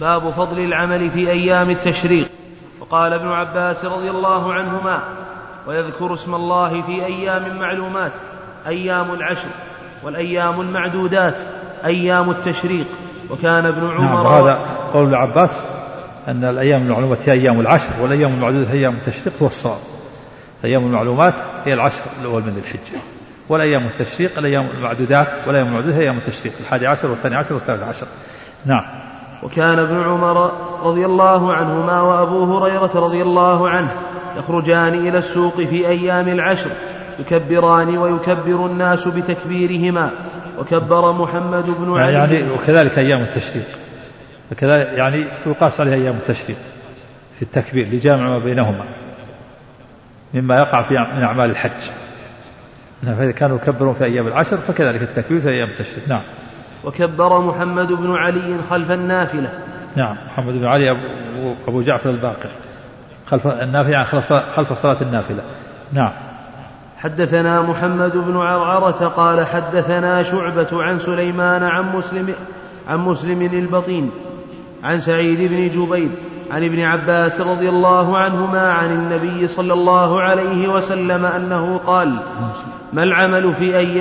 باب فضل العمل في أيام التشريق. وقال ابن عباس رضي الله عنهما: ويذكر اسم الله في أيام معلومات أيام العشر، والأيام المعدودات أيام التشريق. وكان ابن عمر هذا قول ابن عباس أن الأيام المعلومات هي أيام العشر والأيام المعدودات هي أيام التشريق هو الصواب. أيام المعلومات هي العشر الأول من الحجة، والأيام التشريق الأيام المعدودات والأيام المعدودات هي أيام التشريق 11 و12 و13. نعم. وكان ابن عمر رضي الله عنهما وأبو هريرة رضي الله عنه يخرجان إلى السوق في أيام العشر يكبران ويكبر الناس بتكبيرهما. وكبر محمد بن علي يعني وكذلك أيام التشريق، وكذلك يعني يقاس عليها أيام التشريق في التكبير لجامع ما بينهما مما يقع في من أعمال الحج. فإذا كانوا يكبرون في أيام العشر فكذلك التكبير في أيام التشريق. نعم. وكبر محمد بن علي خلف النافلة. نعم. محمد بن علي أبو جعفر الباقر خلف النافلة، خلف صلاة النافلة. نعم. حدثنا محمد بن عرعرة قال حدثنا شعبة عن سليمان عن مسلم البطين عن سعيد بن جبير عن ابن عباس رضي الله عنهما عن النبي صلى الله عليه وسلم أنه قال: ما العمل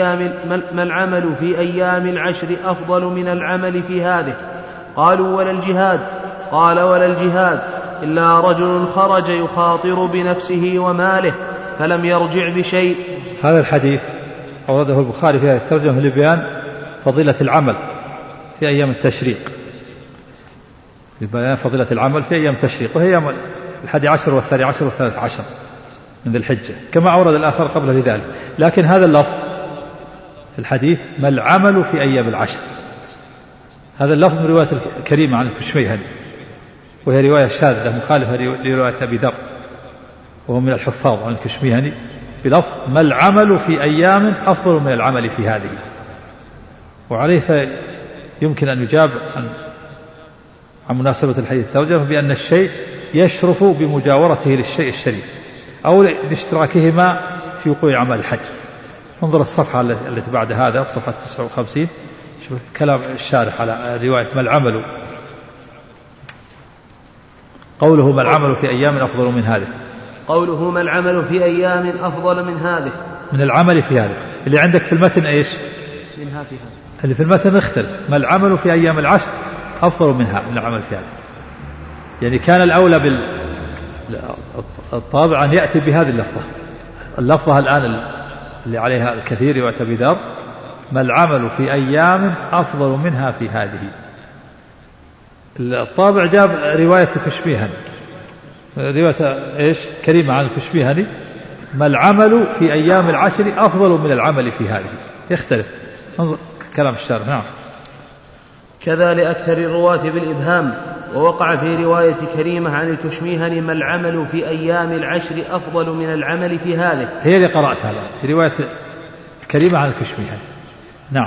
في أيام العشر أفضل من العمل في هذه؟ قالوا: ولا الجهاد؟ قال: ولا الجهاد إلا رجل خرج يخاطر بنفسه وماله فلم يرجع بشيء. هذا الحديث أورده البخاري في هذه الترجمة لبيان فضيلة العمل في أيام التشريق، لبيان فضيلة العمل في أيام التشريق، وهي 11 و12 و13 من ذي الحجة، كما أورد الآخر قبل لذلك. لكن هذا اللفظ في الحديث: ما العمل في أيام العشر، هذا اللفظ من رواية الكريمة عن الكشميهني، وهي رواية شاذة مخالفة لرواية أبي ذر وهو من الحفاظ عن الكشميهني بلفظ: ما العمل في أيام أفضل من العمل في هذه. وعليه يمكن أن يجاب عن مناسبة الحديث الترجمة بأن الشيء يشرف بمجاورته للشيء الشريف أو لاشتراكهما في وقوع أعمال الحج. انظر الصفحة التي بعد هذا، صفحة 59، شوف كلام الشارح على رواية ما العمل، قوله: ما العمل في أيام أفضل من هذه. قوله: ما العمل في أيام أفضل من هذه، من العمل في هذه. اللي عندك في المتن إيش؟ منها في هذا. اللي في المتن اختلف: ما العمل في أيام العشر أفضل منها من العمل في هذه. يعني كان الأولى بالطابع أن يأتي بهذه اللفظة الآن اللي عليها الكثير رواية أبي ذر: ما العمل في أيام أفضل منها في هذه. الطابع جاب رواية الكشميهني، رواية إيش؟ كريمة عن الكشميهني: ما العمل في أيام العشر أفضل من العمل في هذه. يختلف. انظر كلام الشارح. نعم. كذا لأكثر الرواة بالإبهام. ووقع في رواية كريمة عن الكشميهني: ما العمل في أيام العشر أفضل من العمل في هذه. هي اللي قرأتها الآن في رواية كريمة عن الكشميهني. نعم.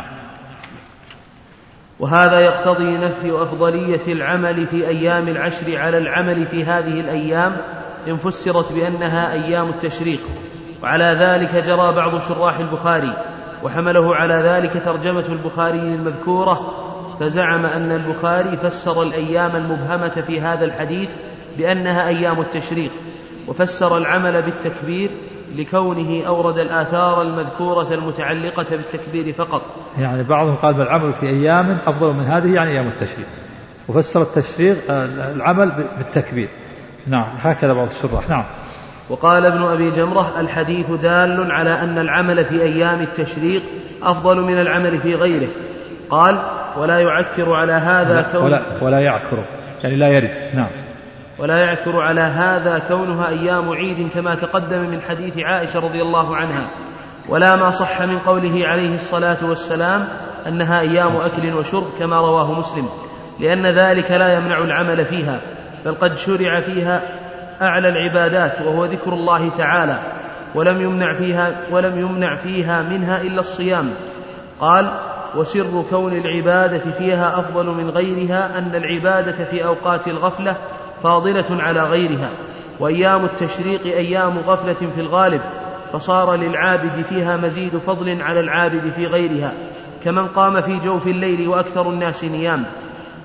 وهذا يقتضي نفي أفضلية العمل في أيام العشر على العمل في هذه الأيام إن فسرت بأنها أيام التشريق. وعلى ذلك جرى بعض شراح البخاري، وحمله على ذلك ترجمة البخاري المذكورة، فزعم أن البخاري فسر الأيام المبهمة في هذا الحديث بأنها أيام التشريق، وفسر العمل بالتكبير لكونه أورد الآثار المذكورة المتعلقة بالتكبير فقط. يعني بعضهم قال: ما العمل في أيام أفضل من هذه، يعني أيام التشريق، وفسر التشريق العمل بالتكبير. نعم. هكذا بعض الشراح. نعم. وقال ابن أبي جمرة: الحديث دال على أن العمل في أيام التشريق أفضل من العمل في غيره. قال: ولا يعكر على هذا ولا يعكر يعني لا يرد. نعم. ولا يعكر على هذا كونها أيام عيد كما تقدم من حديث عائشة رضي الله عنها، ولا ما صح من قوله عليه الصلاة والسلام أنها أيام أكل وشرب كما رواه مسلم، لأن ذلك لا يمنع العمل فيها، بل قد شرع فيها أعلى العبادات وهو ذكر الله تعالى، ولم يمنع فيها منها إلا الصيام. قال: وسر كون العبادة فيها أفضل من غيرها أن العبادة في أوقات الغفلة فاضلة على غيرها، وأيام التشريق أيام غفلة في الغالب، فصار للعابد فيها مزيد فضل على العابد في غيرها، كمن قام في جوف الليل وأكثر الناس نيام.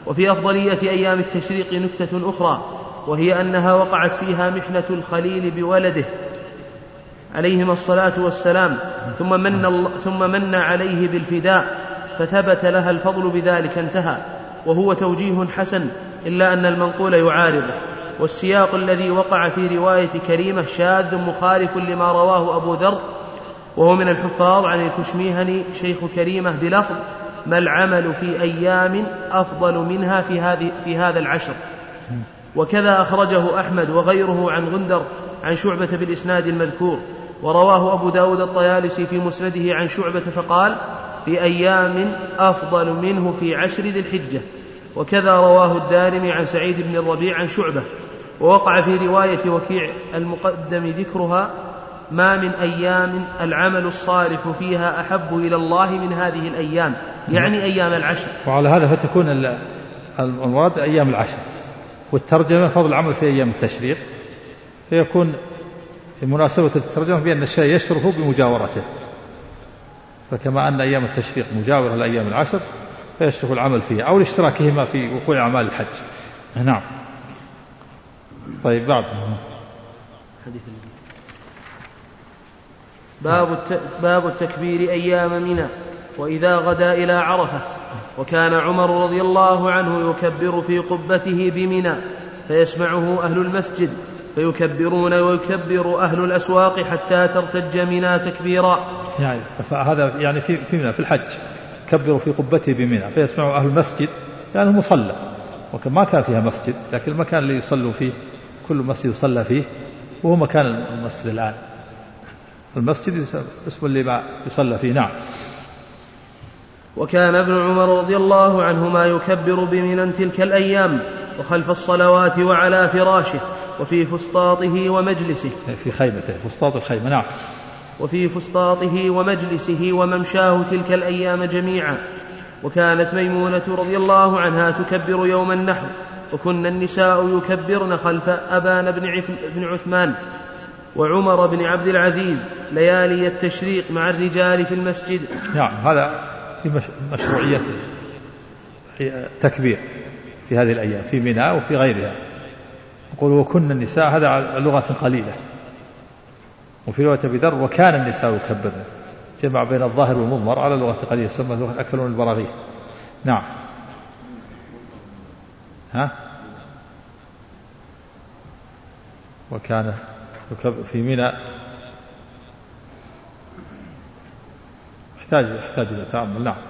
وفي أفضلية أيام التشريق نكتة أخرى، وهي أنها وقعت فيها محنة الخليل بولده عليهما الصلاة والسلام، ثم من عليه بالفداء فثبت لها الفضل بذلك، انتهى. وهو توجيه حسن، إلا أن المنقول يعارضه، والسياق الذي وقع في رواية كريمة شاذ مخالف لما رواه أبو ذر وهو من الحفاظ عن الكشميهني شيخ كريمة بلفظ ما العمل في أيام أفضل منها في هذا العشر. وكذا أخرجه أحمد وغيره عن غندر عن شعبة بالإسناد المذكور. ورواه أبو داود الطيالسي في مسنده عن شعبة فقال في أيام أفضل منه في عشر ذي الحجة. وكذا رواه الدارمي عن سعيد بن الربيع عن شعبة. ووقع في رواية وكيع المقدم ذكرها ما من أيام العمل الصالح فيها أحب إلى الله من هذه الأيام، يعني أيام العشر. وعلى هذا فتكون المراد أيام العشر، والترجمة فضل العمل في أيام التشريق، فيكون مناسبة الترجمة بأن الشيء يشرف بمجاورته، فكما أن أيام التشريق مجاورة لأيام العشر فيشرف العمل فيها أو لاشتراكهما في وقوع أعمال الحج. نعم. طيب بعد باب التكبير أيام منى وإذا غدا إلى عرفة. وكان عمر رضي الله عنه يكبر في قبته بمنى فيسمعه أهل المسجد فيكبرون ويكبر أهل الأسواق حتى ترتج منى تكبيرا. يعني فهذا يعني في منى في الحج كبروا في قبته بمنى فيسمعه أهل المسجد، يعني مصلى، وما كان فيها مسجد، لكن المكان اللي يصلوا فيه كل مسجد يصلى فيه، وهو مكان المسجد الآن، المسجد اسم اللي يصلى فيه. نعم. وكان ابن عمر رضي الله عنهما يكبر بمنى تلك الأيام وخلف الصلوات وعلى فراشه وفي فسطاطه ومجلسه، في خيمته، فسطاط الخيمة. نعم. وفي فسطاطه ومجلسه وممشاه تلك الأيام جميعا. وكانت ميمونة رضي الله عنها تكبر يوم النحر، وكن النساء يكبرن خلف أبان بن عثمان وعمر بن عبد العزيز ليالي التشريق مع الرجال في المسجد. نعم. هذا في مشروعية تكبير في هذه الأيام في منى وفي غيرها. يقول وكن النساء، هذا لغة قليلة. وفي رواية أبي ذر وكان النساء يكبرن، جمع بين الظاهر والمضمر على لغة قليلة، يسمى لغة أكلون البراغيث. نعم. وكان يكبر في منى، يحتاج إلى تأمل. نعم.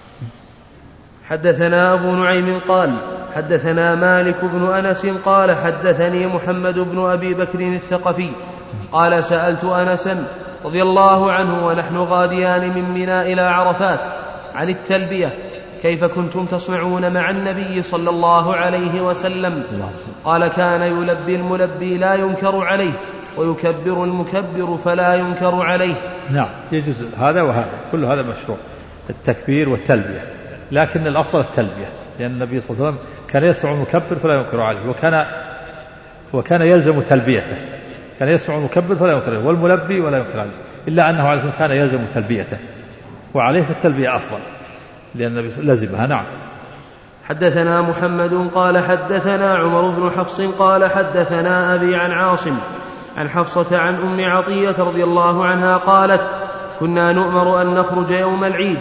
حدثنا أبو نعيم قال حدثنا مالك بن أنس قال حدثني محمد بن أبي بكر الثقفي قال سألت أنسا رضي الله عنه ونحن غاديان من منى إلى عرفات عن التلبية كيف كنتم تصنعون مع النبي صلى الله عليه وسلم؟ قال كان يلبي الملبي لا ينكر عليه ويكبر المكبر فلا ينكر عليه. نعم. يجوز هذا وهذا، كل هذا مشروع، التكبير والتلبية، لكن الأفضل التلبية، لأن النبي صلى الله عليه وسلم كان يسمع المكبر فلا ينكر عليه، وكان يلزم تلبيته، كان يسمع المكبر فلا ينكر عليه والملبي ولا ينكر عليه، إلا أنه عليه كان يلزم تلبيته، وعليه التلبية أفضل لأن النبي لزمها. نعم. حدثنا محمد قال حدثنا عمر بن حفص قال حدثنا أبي عن عاصم عن حفصة عن أم عطية رضي الله عنها قالت كنا نؤمر أن نخرج يوم العيد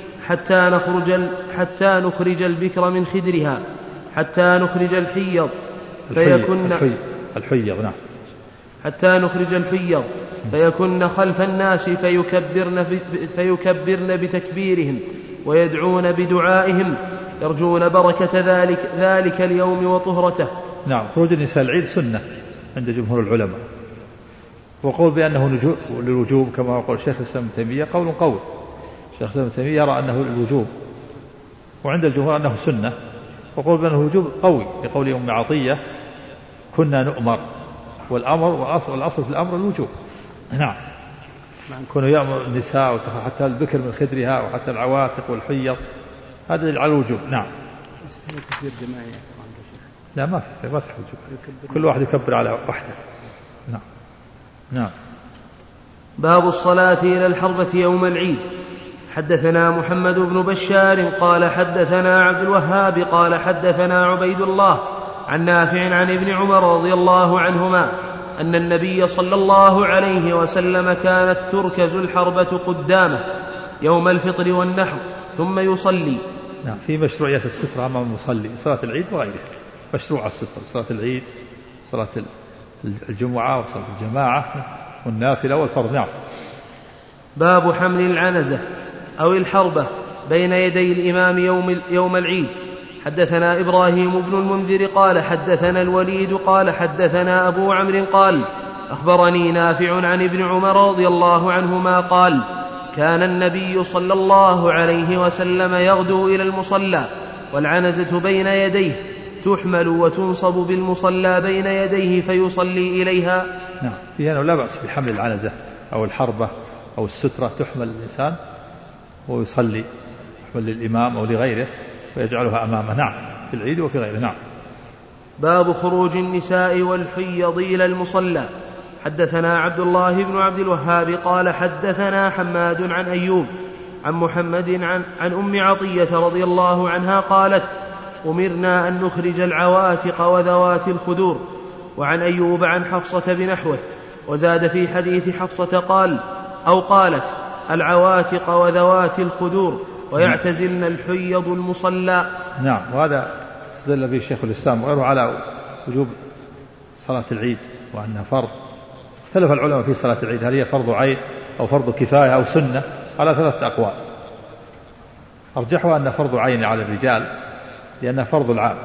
حتى نخرج البكر من خدرها حتى نخرج الحيض الحيض. نعم. حتى نخرج الحيض فيكن خلف الناس فيكبرن بتكبيرهم ويدعون بدعائهم يرجون بركة ذلك اليوم وطهرته. نعم. خروج النساء العيد سنة عند جمهور العلماء، وقول بأنه للوجوب كما يقول شيخ الإسلام ابن تيمية قول. شيخ الإسلام ابن تيمية يرى أنه للوجوب، وعند الجمهور أنه سنة، وقول بأنه وجوب قوي لقول أم عطية كنا نؤمر، والأصل في الأمر الوجوب. نعم. كانوا يأمر النساء حتى البكر من خدرها وحتى العواتق والحيض، هذا على الوجوب. نعم. تكبير جماعي؟ لا، ما في وجوب، كل واحد يكبر على وحده. نعم. باب الصلاة إلى الحربة يوم العيد. حدثنا محمد بن بشار قال حدثنا عبد الوهاب قال حدثنا عبيد الله عن نافع عن ابن عمر رضي الله عنهما أن النبي صلى الله عليه وسلم كانت تركز الحربة قدامه يوم الفطر والنحر ثم يصلي. نعم، في مشروعية السترة أمام المصلي، صلاة العيد وغيره مشروع السترة، صلاة العيد، صلاة الجمعة وصلاة الجماعة والنافلة والفرض. نعم. باب حمل العنزة أو الحربة بين يدي الإمام يوم العيد. حدثنا إبراهيم بن المنذر قال حدثنا الوليد قال حدثنا أبو عمرو قال أخبرني نافع عن ابن عمر رضي الله عنهما قال كان النبي صلى الله عليه وسلم يغدو إلى المصلى والعنزة بين يديه تحمل وتنصب بالمصلى بين يديه فيصلي إليها. نعم، في أنه لا بأس بحمل العنزة أو الحربة أو السترة تحمل الإنسان ويصلي، يحمل للإمام أو لغيره ويجعلها أمامه. نعم، في العيد وفي غيره. نعم. باب خروج النساء والحيض إلى المصلى. حدثنا عبد الله بن عبد الوهاب قال حدثنا حماد عن أيوب عن محمد عن أم عطية رضي الله عنها قالت أمرنا أن نخرج العواتق وذوات الخدور. وعن أيوب عن حفصة بنحوه، وزاد في حديث حفصة قال أو قالت العواتق وذوات الخدور ويعتزلن الحيض المصلى. نعم، وهذا استدل به شيخ الإسلام وغيره على وجوب صلاة العيد وأنها فرض. اختلف العلماء في صلاة العيد هل هي فرض عين أو فرض كفاية أو سنة على 3 أقوال. أرجحها أن فرض عين على الرجال لأنها فرض العام،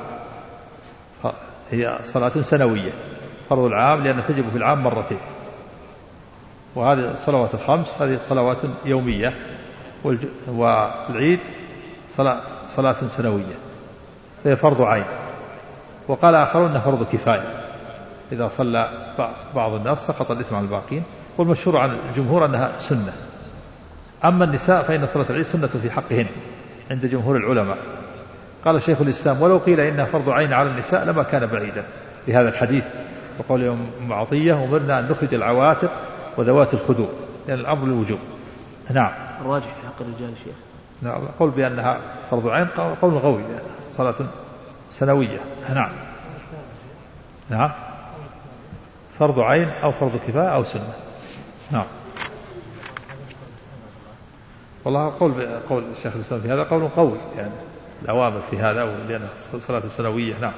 هي صلاة سنوية، فرض العام لأنها تجب في العام مرتين، وهذه الصلوات الخمس هذه صلوات يومية، والعيد صلاة سنوية فهي فرض عين. وقال آخرون أنها فرض كفاية، إذا صلى بعض الناس سقط الإثم عن الباقين، والمشهور عن الجمهور أنها سنة. أما النساء فإن صلاة العيد سنة في حقهن عند جمهور العلماء. قال شيخ الإسلام ولو قيل إنها فرض عين على النساء لما كان بعيدا بهذا الحديث وقول أم عطية أمرنا أن نخرج العواتق وذوات الخدور، لأن الأمر الوجوب. نعم. الراجح في حق الرجال شيخ. نعم، قول بأنها فرض عين قول قوي، صلاة سنوية. نعم. نعم، فرض عين أو فرض كفاية أو سنة. نعم. والله قول الشيخ الإسلام في هذا قول قوي، يعني الأوامر في هذا لأن صلاة سنوية. نعم.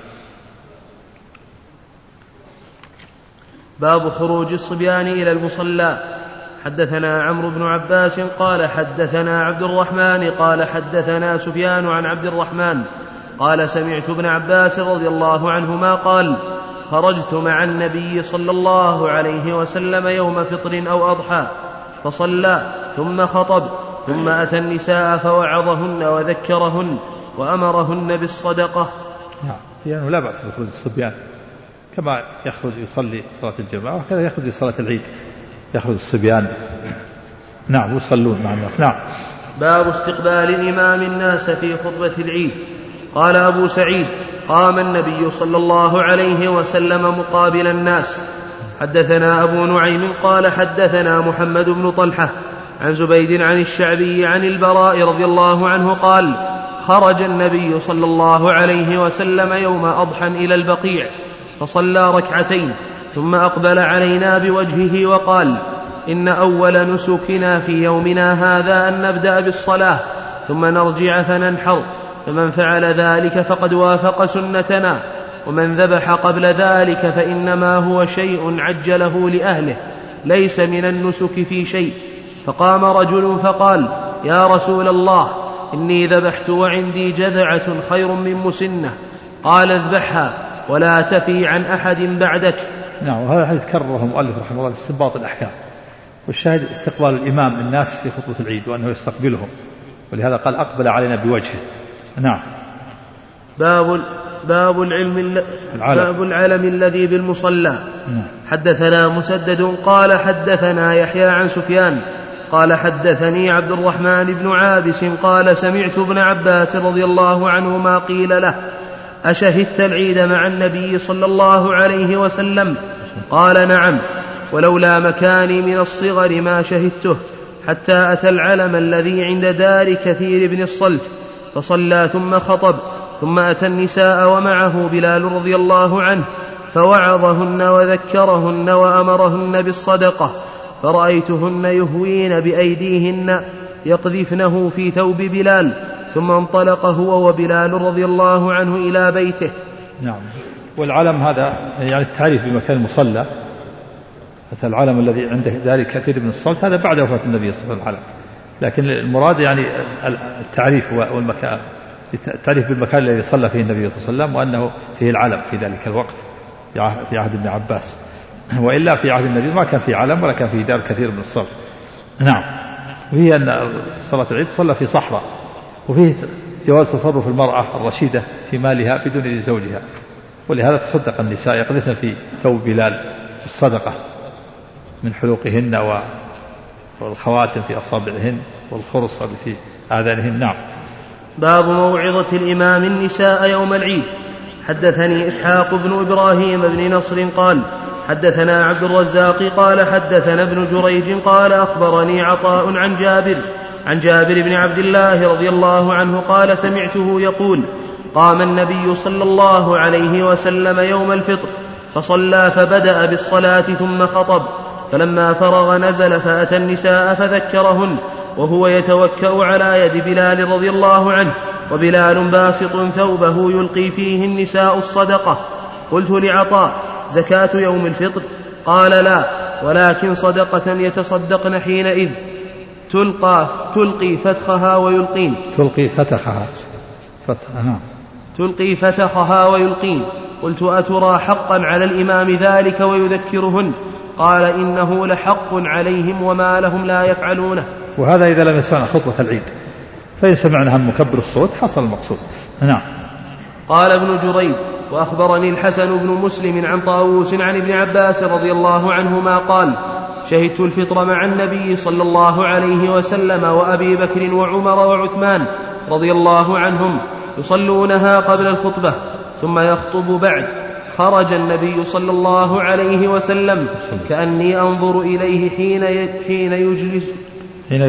باب خروج الصبيان إلى المصلى. حدثنا عمرو بن عباس قال حدثنا عبد الرحمن قال حدثنا سفيان عن عبد الرحمن قال سمعت ابن عباس رضي الله عنهما قال خرجت مع النبي صلى الله عليه وسلم يوم فطر أو أضحى فصلى ثم خطب ثم أتى النساء فوعظهن وذكرهن وأمرهن بالصدقة. يعني لا بأس بخروج الصبيان كما يخرج يصلي صلاة الجماعة وكذا يخرج صلاة العيد، يخرج الصبيان. نعم، يصلون مع الناس. نعم. باب استقبال الإمام الناس في خطبة العيد. قال أبو سعيد قام النبي صلى الله عليه وسلم مقابل الناس. حدثنا أبو نعيم قال حدثنا محمد بن طلحة عن زبيد عن الشعبي عن البراء رضي الله عنه قال خرج النبي صلى الله عليه وسلم يوم أضحى إلى البقيع فصلى ركعتين ثم أقبل علينا بوجهه وقال إن أول نسكنا في يومنا هذا أن نبدأ بالصلاة ثم نرجع فننحر، فمن فعل ذلك فقد وافق سنتنا، ومن ذبح قبل ذلك فإنما هو شيء عجله لأهله ليس من النسك في شيء. فقام رجل فقال يا رسول الله إني ذبحت وعندي جذعة خير من مسنة. قال اذبحها ولا تفي عن أحد بعدك. نعم، وهذا الحديث كرره المؤلف رحمه الله لاستنباط الأحكام، والشاهد استقبال الإمام الناس في خطبة العيد وأنه يستقبلهم، ولهذا قال أقبل علينا بوجهه. نعم. باب العلم الذي بالمصلى. حدثنا مسدد قال حدثنا يحيى عن سفيان قال حدثني عبد الرحمن بن عابس قال سمعت ابن عباس رضي الله عنهما قيل له أشهدت العيد مع النبي صلى الله عليه وسلم؟ قال نعم، ولولا مكاني من الصغر ما شهدته. حتى أتى العلم الذي عند دار كثير بن الصلت فصلى ثم خطب، ثم أتى النساء ومعه بلال رضي الله عنه فوعظهن وذكرهن وأمرهن بالصدقة، فرأيتهن يهوين بأيديهن يقذفنه في ثوب بلال، ثم انطلق هو وبلال رضي الله عنه إلى بيته. نعم. والعلم هذا يعني التعريف بمكان المصلى، مثل العلم الذي عنده ذلك كثير من الصلت هذا بعد وفاة النبي صلى الله عليه وسلم، لكن المراد يعني التعريف والمكان، التعريف بالمكان الذي صلى فيه النبي صلى الله عليه وسلم وأنه فيه العلم في ذلك الوقت في عهد ابن عباس، وإلا في عهد النبي ما كان فيه علم ولا كان فيه دار كثير من الصلت. نعم. وهي أن صلاة العيد صلى في صحراء، وفيه جواز تصرف المرأة الرشيدة في مالها بدون إذن زوجها، ولهذا تصدق النساء يقذفن في ثوب بلال الصدقة من حلوقهن والخواتم في أصابعهن والخرص في آذانهن. نعم. باب موعظة الإمام النساء يوم العيد. حدثني إسحاق بن إبراهيم بن نصر قال حدثنا عبد الرزاق قال حدثنا ابن جريج قال أخبرني عطاء عن جابر بن عبد الله رضي الله عنه قال سمعته يقول قام النبي صلى الله عليه وسلم يوم الفطر فصلى فبدأ بالصلاة ثم خطب، فلما فرغ نزل فأتى النساء فذكرهن وهو يتوكأ على يد بلال رضي الله عنه، وبلال باسط ثوبه يلقي فيه النساء الصدقة. قلت لعطاء زكاة يوم الفطر؟ قال لا، ولكن صدقة يتصدقن حينئذ تلقي فتخها ويلقين. تلقي فتخها ويلقين. قلت أترى حقا على الإمام ذلك ويذكرهن؟ قال إنه لحق عليهم وما لهم لا يفعلونه. وهذا إذا لم يسمعنا خطبة العيد، فإن سمعناها مكبر الصوت حصل المقصود. نعم. قال ابن جريج وأخبرني الحسن بن مسلم عن طاووس عن ابن عباس رضي الله عنهما قال شهدت الفطر مع النبي صلى الله عليه وسلم وأبي بكر وعمر وعثمان رضي الله عنهم يصلونها قبل الخطبة ثم يخطب بعد. خرج النبي صلى الله عليه وسلم كأني أنظر إليه حين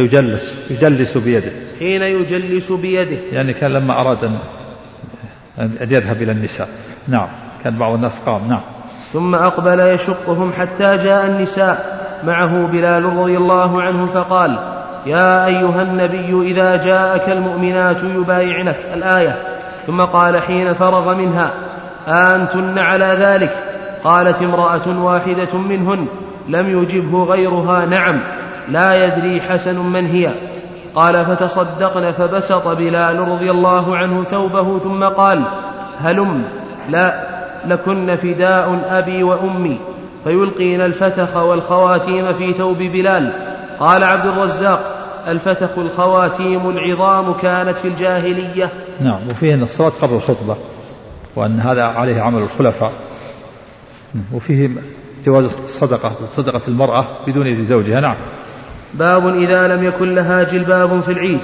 يجلس بيده يعني كان لما أراد أن يذهب إلى النساء. نعم. كان بعض الناس قام. نعم. ثم أقبل يشقهم حتى جاء النساء معه بلال رضي الله عنه فقال يا أيها النبي إذا جاءك المؤمنات يبايعنك الآية. ثم قال حين فرغ منها أنتن على ذلك؟ قالت امرأة واحدة منهن لم يجبه غيرها نعم، لا يدري حسن من هي. قال فتصدقن، فبسط بلال رضي الله عنه ثوبه ثم قال هلم لا لكن فداء أبي وأمي، فيلقين الفتخ والخواتيم في ثوب بلال. قال عبد الرزاق الفتخ الخواتيم العظام كانت في الجاهلية. نعم. وفيه أن الصلاة قبل الخطبة وأن هذا عليه عمل الخلفاء، وفيه جواز صدقة المرأة بدون إذن زوجها. نعم. باب إذا لم يكن لها جلباب في العيد.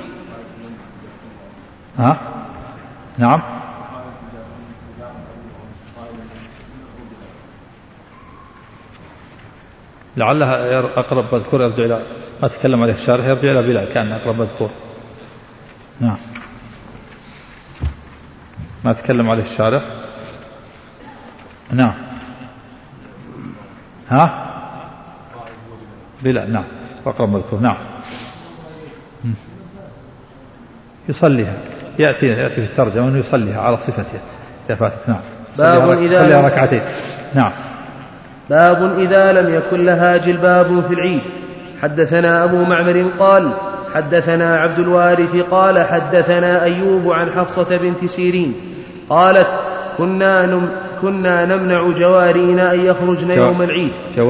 نعم. لعلها أقرب مذكور يرجع إلى ما تكلم عليه الشارح، يرجع إلى بلال كان أقرب مذكور. نعم. ما تكلم عليه الشارح. نعم. بلال. نعم. أقرب مذكور. نعم. يصليها يأتي في الترجمة أنه يصليها على صفتها إذا فاتت. نعم. يصليها ركعتين. نعم. باب إذا لم يكن لها جلباب في العيد. حدثنا أبو معمر قال حدثنا عبد الوارث قال حدثنا أيوب عن حفصة بنت سيرين قالت كنا نمنع جوارينا أن يخرجن يوم العيد.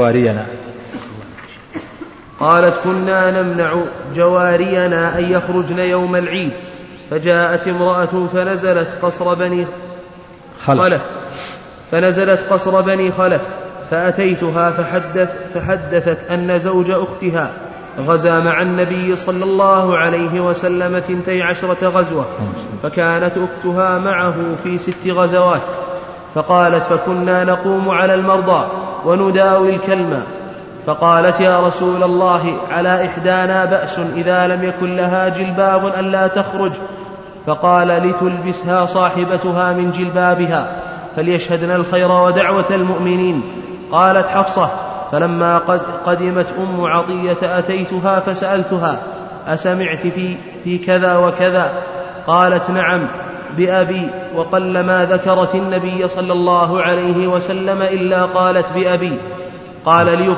قالت كنا نمنع جوارينا أن يخرجن يوم العيد، فجاءت امرأة فنزلت قصر بني خلف فأتيتها فحدثت أن زوج أختها غزا مع النبي صلى الله عليه وسلم 12 غزوة، فكانت أختها معه في 6 غزوات. فقالت فكنا نقوم على المرضى ونداوي الكلمة، فقالت يا رسول الله على إحدانا بأس إذا لم يكن لها جلباب ألا تخرج؟ فقال لتلبسها صاحبتها من جلبابها فليشهدن الخير ودعوة المؤمنين. قالت حفصة فلما قدمت أم عطية أتيتها فسألتها أسمعت في كذا وكذا؟ قالت نعم بأبي، وقل ما ذكرت النبي صلى الله عليه وسلم إلا قالت بأبي. قال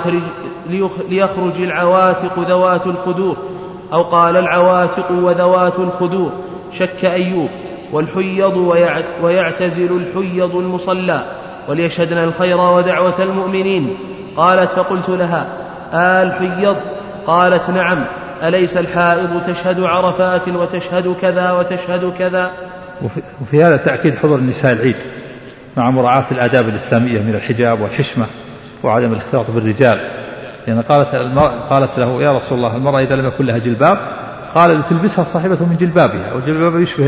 ليخرج العواتق ذوات الخدور، أو قال العواتق وذوات الخدور، شك أيوب، والحيض ويعتزل الحيض المصلى، وليشهدن الخير ودعوة المؤمنين. قالت فقلت لها الحيض؟ قالت نعم، أليس الحائض تشهد عرفات وتشهد كذا وتشهد كذا؟ وفي هذا تأكيد حضور النساء العيد مع مراعاة الآداب الإسلامية من الحجاب والحشمة وعدم الاختلاط بالرجال، لأن قالت له يا رسول الله المرأة إذا لم يكن لها جلباب، قال لتلبسها صاحبته من جلبابها، والجلباب يشبه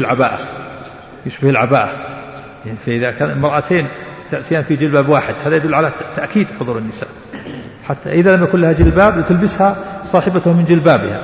العباءة يعني فإذا كان المرأتين تأتيان في جلباب واحد هذا يدل على تأكيد حضور النساء، حتى إذا لم يكن لها جلباب لتلبسها صاحبته من جلبابها.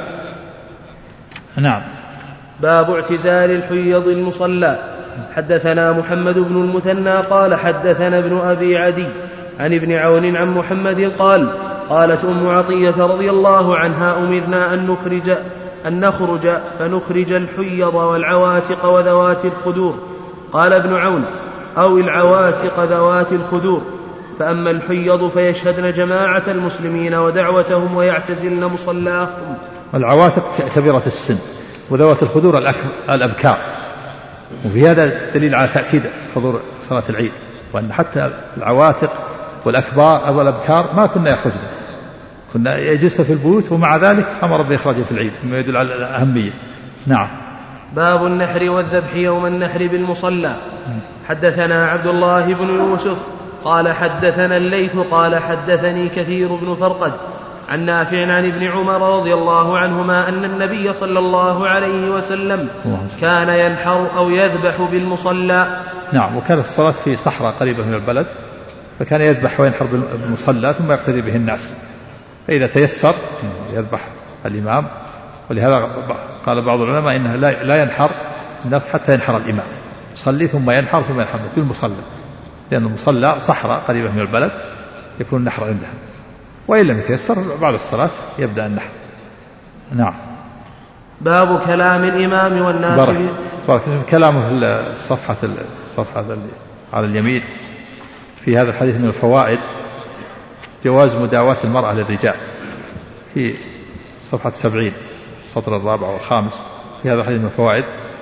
نعم. باب اعتزال الحيض المصلى. حدثنا محمد بن المثنى قال حدثنا ابن أبي عدي عن ابن عون عن محمد قال قالت أم عطية رضي الله عنها أمرنا أن نخرج فنخرج الحيض والعواتق وذوات الخدور. قال ابن عون أو العواتق ذوات الخدور، فأما الحيض فيشهدن جماعة المسلمين ودعوتهم ويعتزلن مصلاهم. العواتق كبيرة السن، وذوات الخدور الأبكار. وفي هذا دليل على تأكيد حضور صلاة العيد، وأن حتى العواتق والأكبار أو الأبكار ما كنا يخرجن، كنا يجلسن في البيوت، ومع ذلك أمر بإخراجه في العيد، مما يدل على الأهمية. نعم. باب النحر والذبح يوم النحر بالمصلى. حدثنا عبد الله بن يوسف قال حدثنا الليث قال حدثني كثير بن فرقد عن نافع عن ابن عمر رضي الله عنهما أن النبي صلى الله عليه وسلم كان ينحر أو يذبح بالمصلى. نعم. وكانت الصلاة في صحراء قريبة من البلد، فكان يذبح وينحر بالمصلى ثم يقتدي به الناس، فإذا تيسر يذبح الإمام. ولهذا قال بعض العلماء إنه لا ينحر الناس حتى ينحر الإمام، يصلي ثم ينحر ثم ينحر في المصلى، لأن المصلى صحراء قريبة من البلد يكون النحر عندها، وإن لم يتيسر بعد الصلاة يبدأ النحر. نعم. باب كلام الإمام والناس. بارك كلامه في الصفحة على اليمين في هذا الحديث من الفوائد جواز مداواة المرأة للرجال، في صفحة 70 السطر 4 و5 في هذا الحديث من الفوائد.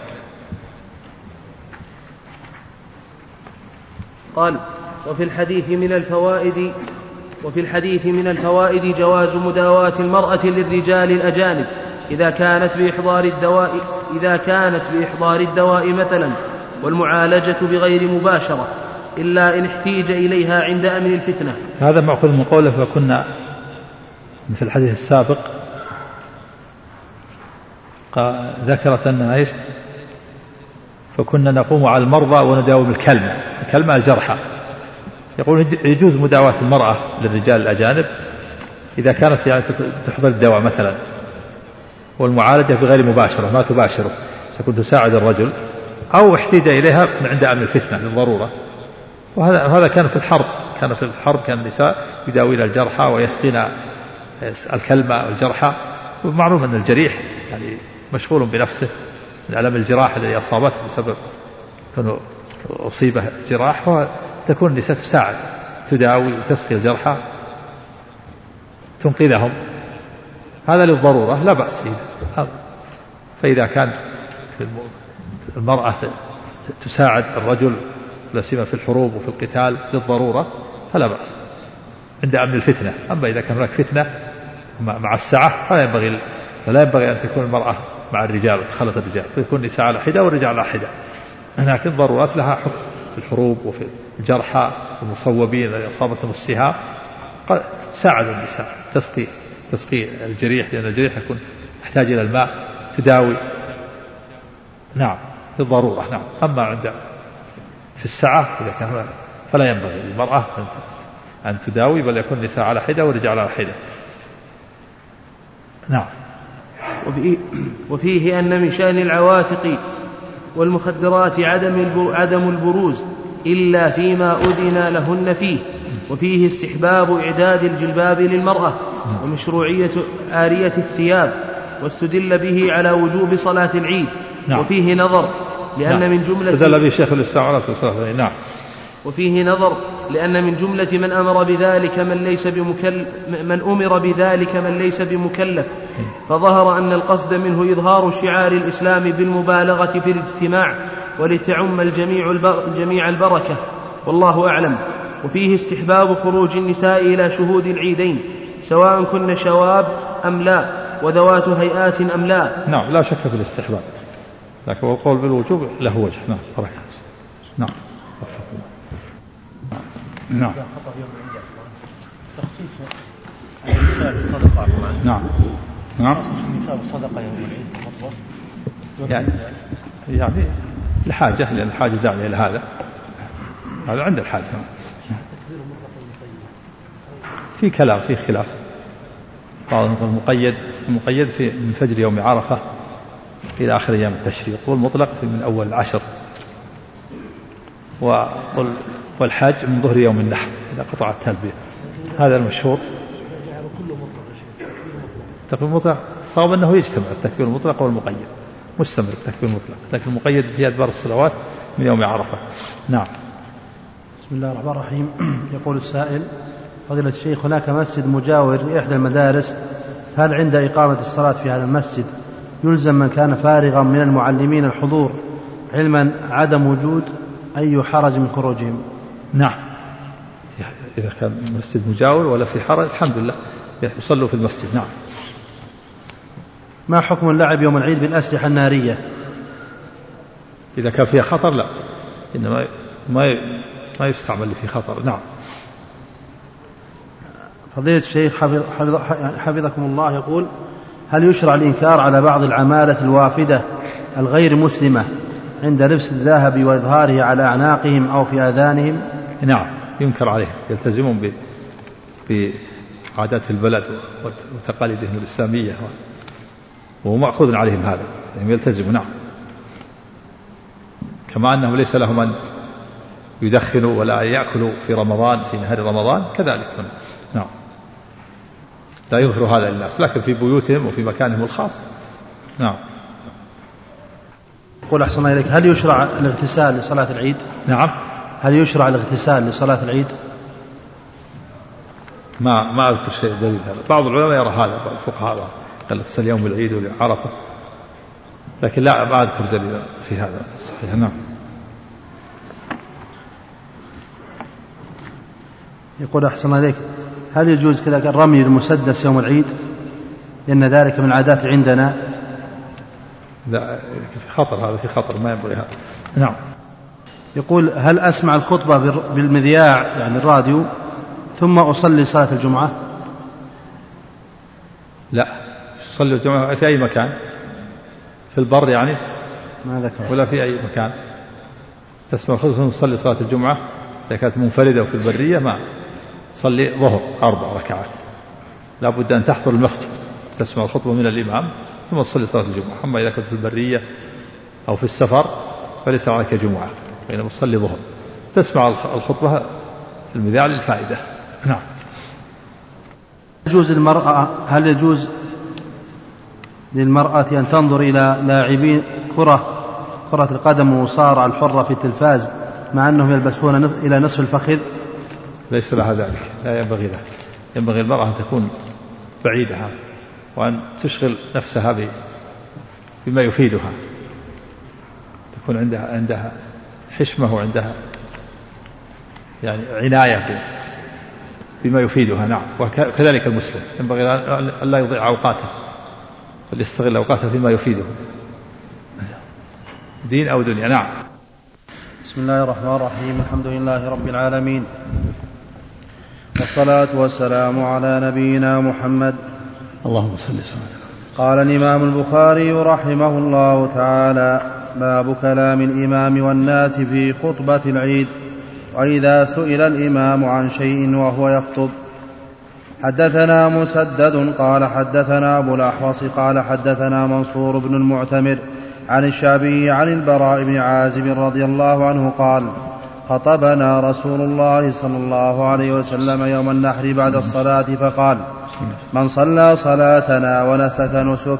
قال وفي الحديث من الفوائد جواز مداواة المرأة للرجال الأجانب إذا كانت بإحضار الدواء مثلا، والمعالجة بغير مباشرة إلا إن احتيج إليها عند أمن الفتنة. هذا مأخذ من قوله فكنا في الحديث السابق ذكرت أنها إيش؟ فكنا نقوم على المرضى ونداوم الكلمة الجرحى. يقول يجوز مداواة المرأة للرجال الأجانب إذا كانت يعني تحضر الدواء مثلا، والمعالجة بغير مباشرة ما تباشره، تكون تساعد الرجل، أو احتاج إليها من عند أمن الفتنة للضرورة. وهذا كان في الحرب كان النساء يداوين الجرحى ويسقين الكلمة والجرحى. ومعلوم أن الجريح يعني مشغول بنفسه من ألم الجراح الذي أصابته بسبب كانوا أصيبه جراح، وتكون النساء تساعد تداوي وتسقي الجرحى تنقذهم، هذا للضرورة لا بأس فيه. فإذا كان المرأة تساعد الرجل لا سيما في الحروب وفي القتال للضرورة فلا بأس عند أمن الفتنة. أما إذا كان هناك فتنة مع السعة فلا ينبغي أن تكون المرأة مع الرجال وتخلط الرجال، فيكون النساء على حدة والرجال على حدة. لكن الضرورات لها حكم في الحروب وفي الجرحى والمصوبين الذين أصابتهم السهام، قد تساعد النساء تسقي الجريح، لأن الجريح يكون يحتاج إلى الماء تداوي. نعم للضرورة. نعم. أما عند في السعة إذا كان فلا ينبغي للمرأة أن تداوي، بل يكون النساء على حدة والرجال على حدة. نعم. وفيه أن من شأن العواتق والمخدرات عدم البروز إلا فيما أذن لهن فيه. وفيه استحباب إعداد الجلباب للمرأة ومشروعية آرية الثياب، واستدل به على وجوب صلاة العيد. نعم. وفيه نظر لأن من جملة استدل به شيخ الإسلام على صلاة العيد. نعم. وفيه نظر لأن من جملة من أمر بذلك من أمر بذلك من ليس بمكلف، فظهر أن القصد منه إظهار شعار الإسلام بالمبالغة في الاجتماع ولتعم الجميع البركة، والله أعلم. وفيه استحباب خروج النساء إلى شهود العيدين سواء كن شواب أم لا، وذوات هيئات أم لا. نعم، لا شك في الاستحباب، لكن القول بالوجوب له وجه. نعم، بركة. نعم. نعم. تخصيص النساء بالصدقة. نعم. نعم. تخصيص النساء بالصدقة يوم العيد خطوة. يعني الحاجة، لأن الحاجة داعية إلى هذا عند الحاجة. في كلام، في خلاف. المقيد في من فجر يوم عرفة إلى آخر أيام التشريق، والمطلق من أول العشر، والحاج من ظهر يوم النحر إذا قطع التلبية. هذا المشهور. التكبير المطلق صار أنه يجتمع التكبير المطلق والمقيد، مستمر التكبير المطلق، لكن المقيد في أدبار الصلوات من يوم عرفة. نعم. بسم الله الرحمن الرحيم. يقول السائل: فضيلة الشيخ، هناك مسجد مجاور لإحدى المدارس، هل عند إقامة الصلاة في هذا المسجد يلزم من كان فارغا من المعلمين الحضور، علما عدم وجود أي حرج من خروجهم؟ نعم، إذا كان مسجد مجاور ولا في حرج الحمد لله يصلوا في المسجد. نعم. ما حكم اللعب يوم العيد بالأسلحة النارية؟ إذا كان فيها خطر لا، إنما ما يستعمل في خطر. نعم. فضيلة الشيخ حفظكم الله يقول: هل يشرع الإنكار على بعض العمالة الوافدة الغير مسلمة عند لبس الذهب وإظهاره على أعناقهم أو في آذانهم؟ نعم، ينكر عليهم، يلتزمون بعادات البلد وتقاليدهم الإسلامية، ومأخوذ عليهم هذا، يعني يلتزموا. نعم. كما أنهم ليس لهم أن يدخنوا ولا يأكلوا في رمضان، في نهار رمضان، كذلك. نعم، لا يظهر هذا للناس، لكن في بيوتهم وفي مكانهم الخاص. نعم. يقول: أحسن إليك، هل يشرع الاغتسال لصلاة العيد؟ نعم. هل يشرع الاغتسال لصلاة العيد؟ ما أذكر شيء دليل هذا. بعض العلماء يرى هذا، بعض الفقهاء قال اغتسال يوم العيد والعرفة، لكن لا، ما أذكر دليل في هذا صحيح. نعم. يقول: أحسن إليك، هل يجوز كذا الرمي المسدس يوم العيد، لأن ذلك من العادات عندنا؟ لا، في خطر، هذا في خطر، ما ينبغي هذا. نعم. يقول: هل أسمع الخطبة بالمذياع يعني الراديو ثم أصلي صلاة الجمعة؟ لا، صلي الجمعة في أي مكان، في البر يعني ما ذكر، ولا في أي مكان تسمع الخطبة ثم تصلي صلاة الجمعة. إذا كانت منفردة وفي البرية ما صلي ظهر 4 ركعات، لا بد أن تحضر المسجد تسمع الخطبة من الإمام ثم تصلي صلاة الجمعة. أما إذا كنت في البرية أو في السفر فليس عليك جمعة، بينما تصلي ظهر تسمع الخطبة المذياع للفائدة. نعم. هل يجوز للمرأة أن تنظر إلى لاعبين كرة القدم والمصارعة الحرة في التلفاز مع أنهم يلبسون إلى نصف الفخذ؟ ليس لها ذلك، لا ينبغي ذلك. ينبغي المرأة أن تكون بعيدة وأن تشغل نفسها بما يفيدها، تكون عندها حشمة وعندها يعني عناية بما يفيدها. نعم. وكذلك المسلم ينبغي أن لا يضيع أوقاته، بل يستغل أوقاته فيما يفيده دين أو دنيا. نعم. بسم الله الرحمن الرحيم. الحمد لله رب العالمين، والصلاة والسلام على نبينا محمد. اللهم صل وسلم. قال الإمام البخاري رحمه الله تعالى: باب كلام الإمام والناس في خطبة العيد. وإذا سئل الإمام عن شيء وهو يخطب. حدثنا مسدد قال حدثنا أبو الأحوص قال حدثنا منصور بن المعتمر عن الشعبي عن البراء بن عازب رضي الله عنه قال خطبنا رسول الله صلى الله عليه وسلم يوم النحر بعد الصلاة فقال من صلى صلاتنا ونسك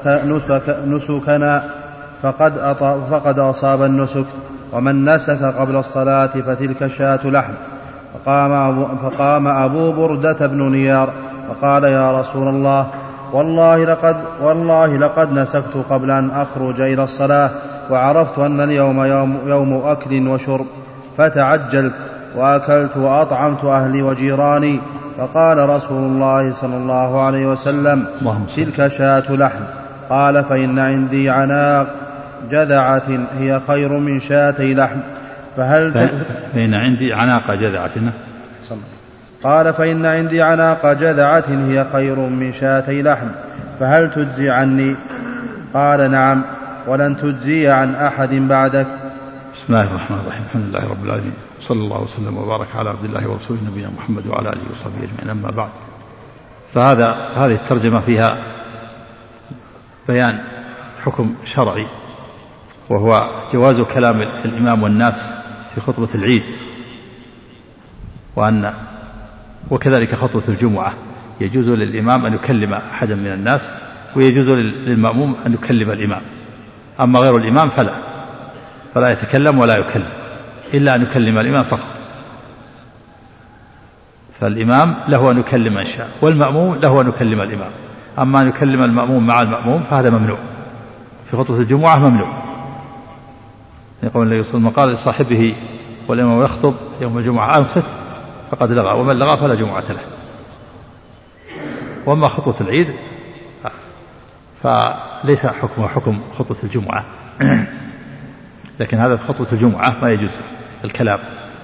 نسكنا فقد أصاب النسك، ومن نسك قبل الصلاة فتلك شاة لحم. فقام أبو بردة بن نيار فقال يا رسول الله والله لقد نسكت قبل أن أخرج إلى الصلاة، وعرفت أن اليوم يوم أكل وشرب، فتعجلت وأكلت وأطعمت أهلي وجيراني. فقال رسول الله صلى الله عليه وسلم تلك شاة لحم. قال فإن عندي عناق جذعة هي خير من شاتي لحم، فإن عندي عناق جذعة. قال فإن عندي عناق جذعة هي خير من شاتي لحم، فهل تجزي عني؟ قال نعم، ولن تجزي عن أحد بعدك. بسم الله الرحمن الرحيم. الحمد لله رب العالمين، صلى الله وسلم وبارك على عبد الله ورسوله نبينا محمد وعلى آله وصحبه أجمعين، أما بعد. هذه الترجمة فيها بيان حكم شرعي، وهو جواز كلام الإمام والناس في خطبة العيد، وكذلك خطبة الجمعة يجوز للإمام أن يكلم أحدا من الناس، ويجوز للمأموم أن يكلم الإمام. أما غير الإمام فلا يتكلم ولا يكلم، إلا أن يكلم الإمام فقط. فالإمام له أن يكلم من شاء، والمأموم له أن يكلم الإمام. أما أن يكلم المأموم مع المأموم فهذا ممنوع في خطبة الجمعة، ممنوع. يقول النبي صلى الله عليه وسلم قال لصاحبه والإمام يخطب يوم الجمعة أنصت فقد لغى، ومن لغى فلا جمعة له. وأما خطبة العيد فليس حكمه حكم خطبة الجمعة لكن هذا في خطبة الجمعة ما يجوز الكلام.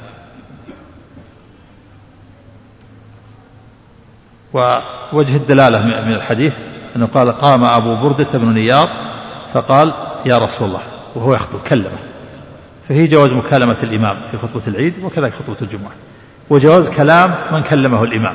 ووجه الدلالة من الحديث أنه قال قام أبو بردة بن نيار فقال يا رسول الله وهو يخطب كلمه، فهي جواز مكالمة الإمام في خطبة العيد وكذلك خطبة الجمعة، وجواز كلام من كلمه الإمام.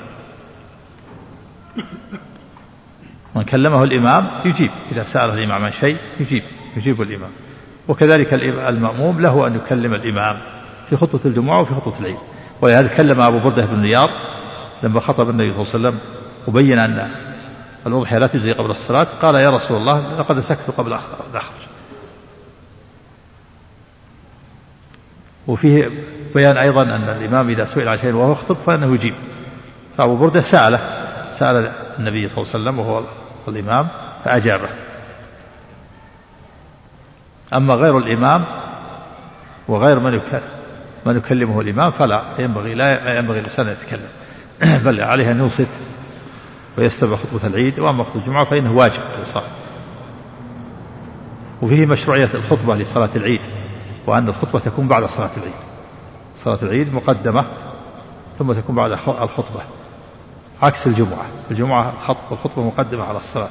من كلمه الإمام يجيب، إذا سأل الإمام عن شيء يجيب الإمام، وكذلك المأموم له أن يكلم الإمام في خطبة الجمعة وفي خطبة العيد. ولهذا كلم أبو بردة بن نيار لما خطب النبي صلى الله عليه وسلم وبين أن الأضحية لا تجزي قبل الصلاة، قال يا رسول الله لقد سكت قبل أن أخرج. وفيه بيان أيضا أن الإمام إذا سئل عن شيء وهو يخطب فإنه يجيب. فأبو بردة سأل النبي صلى الله عليه وسلم وهو الإمام فأجابه. أما غير الإمام وغير من يكلمه الإمام فلا ينبغي الإنسان يتكلم بل عليه أن ينصت ويستمع خطبة العيد. وأما خطبة الجمعة فإنه واجب الإنصات. وفيه مشروعية الخطبة لصلاة العيد، وأن الخطبة تكون بعد صلاة العيد. صلاة العيد مقدمة ثم تكون بعد الخطبة، عكس الجمعة الخطبة مقدمة على الصلاة.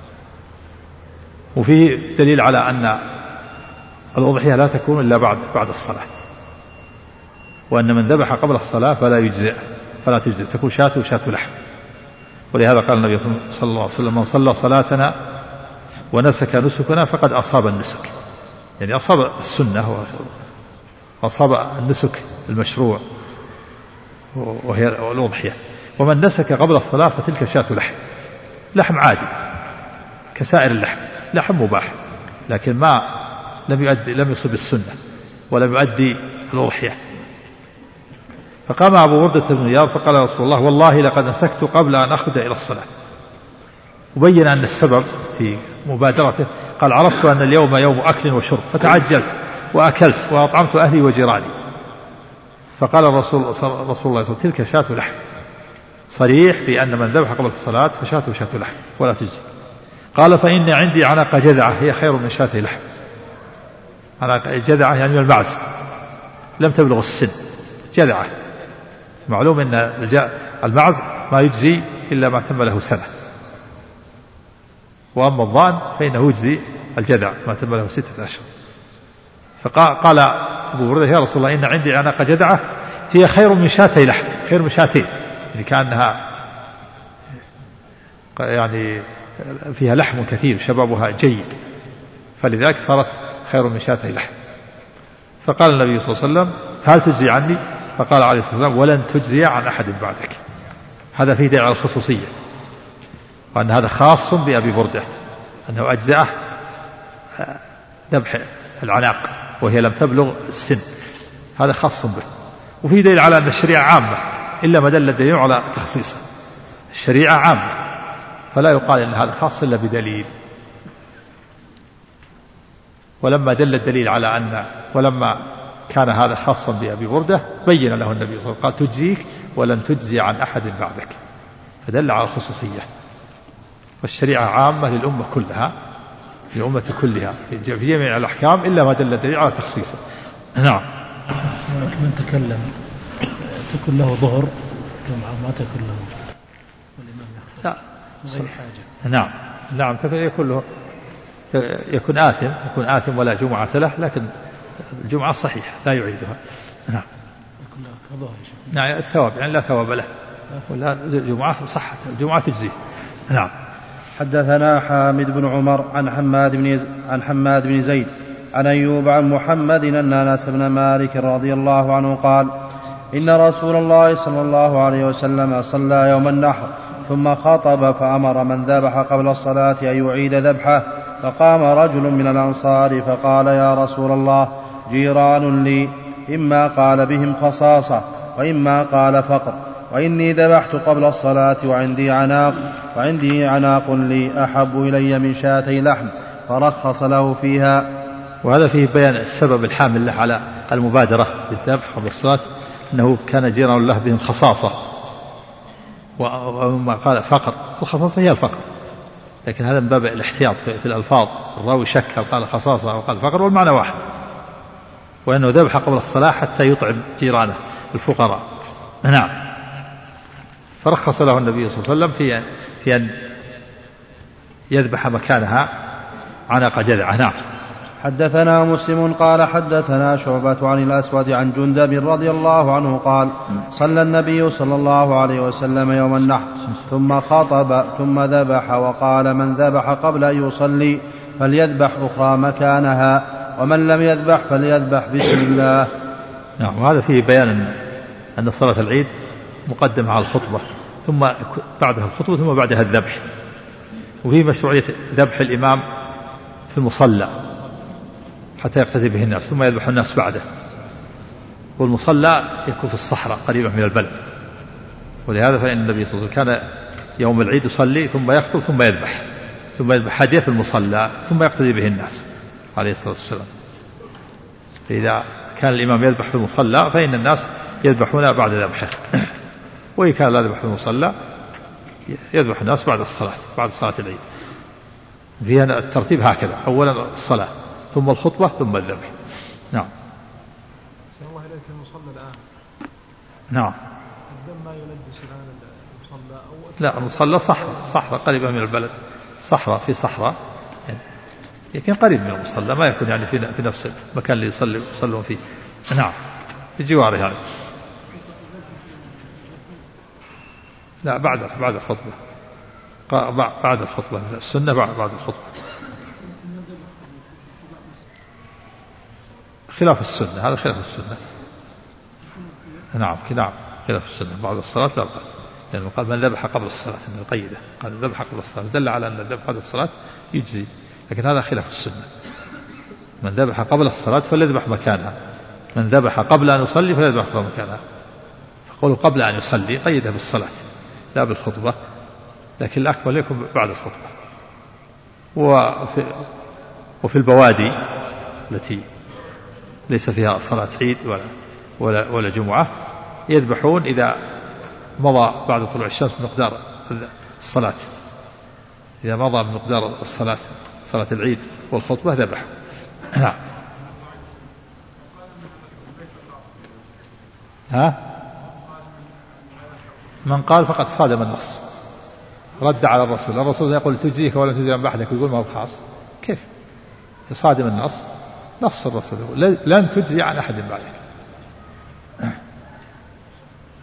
وفيه دليل على أن الأضحية لا تكون إلا بعد الصلاة، وأن من ذبح قبل الصلاة فلا تجزئ، تكون شاة لحم. ولهذا قال النبي صلى الله عليه وسلم من صلى صلاتنا ونسك نسكنا فقد أصاب النسك، يعني أصاب السنة وأصاب النسك المشروع وهي الأضحية. ومن نسك قبل الصلاة فتلك شاة لحم عادي كسائر اللحم، لحم مباح، لكن لم يصب السنة ولم يؤدي الأضحية. فقام أبو بردة بن نيار فقال يا رسول الله والله لقد نسكت قبل أن أخرج إلى الصلاة. وبين أن السبب في مبادرته قال عرفت أن اليوم يوم أكل وشرب، فتعجلت وأكلت وأطعمت أهلي وجيراني. فقال الرسول الله صلى الله عليه وسلم تلك شاة لحم، صريح بأن من ذبح قبل الصلاة فشاة لحم ولا تجزي. قال فإن عندي عناق جذعة هي خير من شاة لحم. عناق جذعة يعني المعز لم تبلغ السن، جذعة معلوم أن المعز ما يجزي إلا ما تم له سنة، وأما الضأن فإنه يجزي الجذع ما تم له 6 أشهر. فقال أبو هريرة يا رسول الله إن عندي عناق جذعة هي خير من شاتي لحم، خير من شاتين، يعني كأنها يعني فيها لحم كثير شبابها جيد، فلذلك صارت خير من شاتي لحم. فقال النبي صلى الله عليه وسلم هل تجزي عني؟ فقال عليه الصلاة والسلام ولن تجزي عن أحد بعدك. هذا فيه دليل على الخصوصية، وأن هذا خاص بأبي بردة، أنه أجزأه ذبح العناق وهي لم تبلغ السن، هذا خاص به. وفي دليل على أن الشريعة عامة إلا ما دل الدليل على تخصيصه، الشريعة عامة فلا يقال أن هذا خاص إلا بدليل. ولما دل الدليل على أن ولما كان هذا خاصا بأبي بردة بين له النبي صلى الله عليه وسلم قال تجزيك ولن تجزي عن أحد بعدك، فدل على الخصوصية. والشريعة عامة للأمة كلها، للأمة كلها في جميع الأحكام إلا ما دل الدليل على تخصيصه. نعم. من تكلم تكون له ظهر جمعة ما تكون له لا غير حاجة. نعم نعم يكون آثم ولا جمعة له، لكن الجمعة صحيحة لا يعيدها. نعم نعم الثواب يعني لا ثواب له، ولا الجمعة صحت، الجمعة تجزيه. نعم. حدثنا حامد بن عمر عن حماد بن زيد عن أيوب عن محمد أن أنس بن مالك رضي الله عنه قال إن رسول الله صلى الله عليه وسلم صلى يوم النحر ثم خطب فأمر من ذبح قبل الصلاة أن يعيد ذبحه، فقام رجل من الأنصار فقال يا رسول الله جيران لي إما قال بهم خصاصة وإما قال فقر، وإني ذبحت قبل الصلاة وعندي عناق لي أحب إلي من شاتي لحم، فرخص له فيها. وهذا فيه بيان السبب الحامل له على المبادرة بالذبح قبل الصلاة، أنه كان جيران له بهم خصاصة، وما قال فقر، الخصاصة هي الفقر، لكن هذا من باب الاحتياط في الألفاظ، الراوي شك قال خصاصة وقال فقر والمعنى واحد، وأنه ذبح قبل الصلاة حتى يطعم جيرانه الفقراء. نعم. فرخص له النبي صلى الله عليه وسلم في أن يذبح مكانها عناق جذعه. نعم. حدثنا مسلم قال حدثنا شعبة عن الأسود عن جندب رضي الله عنه قال صلى النبي صلى الله عليه وسلم يوم النحر ثم خطب ثم ذبح، وقال من ذبح قبل أن يصلي فليذبح أخرى مكانها، ومن لم يذبح فليذبح بسم الله. نعم. وهذا فيه بيان أن صلاة العيد مقدمة على الخطبة، ثم بعدها الخطبة ثم بعدها الذبح، وفيه مشروعية ذبح الإمام في المصلى حتى يقتدي به الناس، ثم يذبح الناس بعده. والمصلى يكون في الصحراء قريبة من البلد، ولهذا فإن النبي صلى الله عليه وسلم كان يوم العيد يصلي ثم يخطب ثم يذبح هديه في المصلى ثم يقتدي به الناس عليه الصلاة والسلام. فإذا كان الإمام يذبح في المصلى فإن الناس يذبحون بعد ذبحه، وإن كان لا يذبح في المصلى يذبح الناس بعد الصلاة، بعد صلاة العيد. فيها الترتيب هكذا، أولا الصلاة ثم الخطبة ثم الذبح. نعم. أحسن الله إليك. المصلى الآن نعم الدم ما يلبس الآن المصلى أو لا، المصلى صحراء قريبة من البلد، صحراء في صحراء يعني، لكن قريب من المصلى، ما يكون يعني في نفس المكان اللي يصلون فيه. نعم. في جواره يعني. لا بعد الخطبة، بعد الخطبة السنة بعد الخطبة، خلاف السنة، هذا خلاف السنة. نعم خلاف السنة بعد الصلاة لا بأس، لأنه قال من ذبح قبل الصلاة، إن القيدة قال ذبح قبل الصلاة دل على أن الذبح قبل الصلاة يجزي، لكن هذا خلاف السنة. من ذبح قبل الصلاة فليذبح مكانها، من ذبح قبل أن يصلي فليذبح مكانها. فقولوا قبل أن يصلي قيدها بالصلاة لا بالخطبة، لكن الأكمل يكون بعد الخطبة. وفي البوادي التي ليس فيها صلاة عيد ولا جمعة يذبحون إذا مضى بعد طلوع الشمس مقدار الصلاة، إذا مضى مقدار الصلاة صلاة العيد والخطبة ذبح. نعم. من قال فقد صادم النص، رد على الرسول يقول تجزيك ولا تجزي عن بحدك، يقول ما هو خاص، كيف يصادم النص؟ نص الرسول لن تجزي عن أحد بعدك.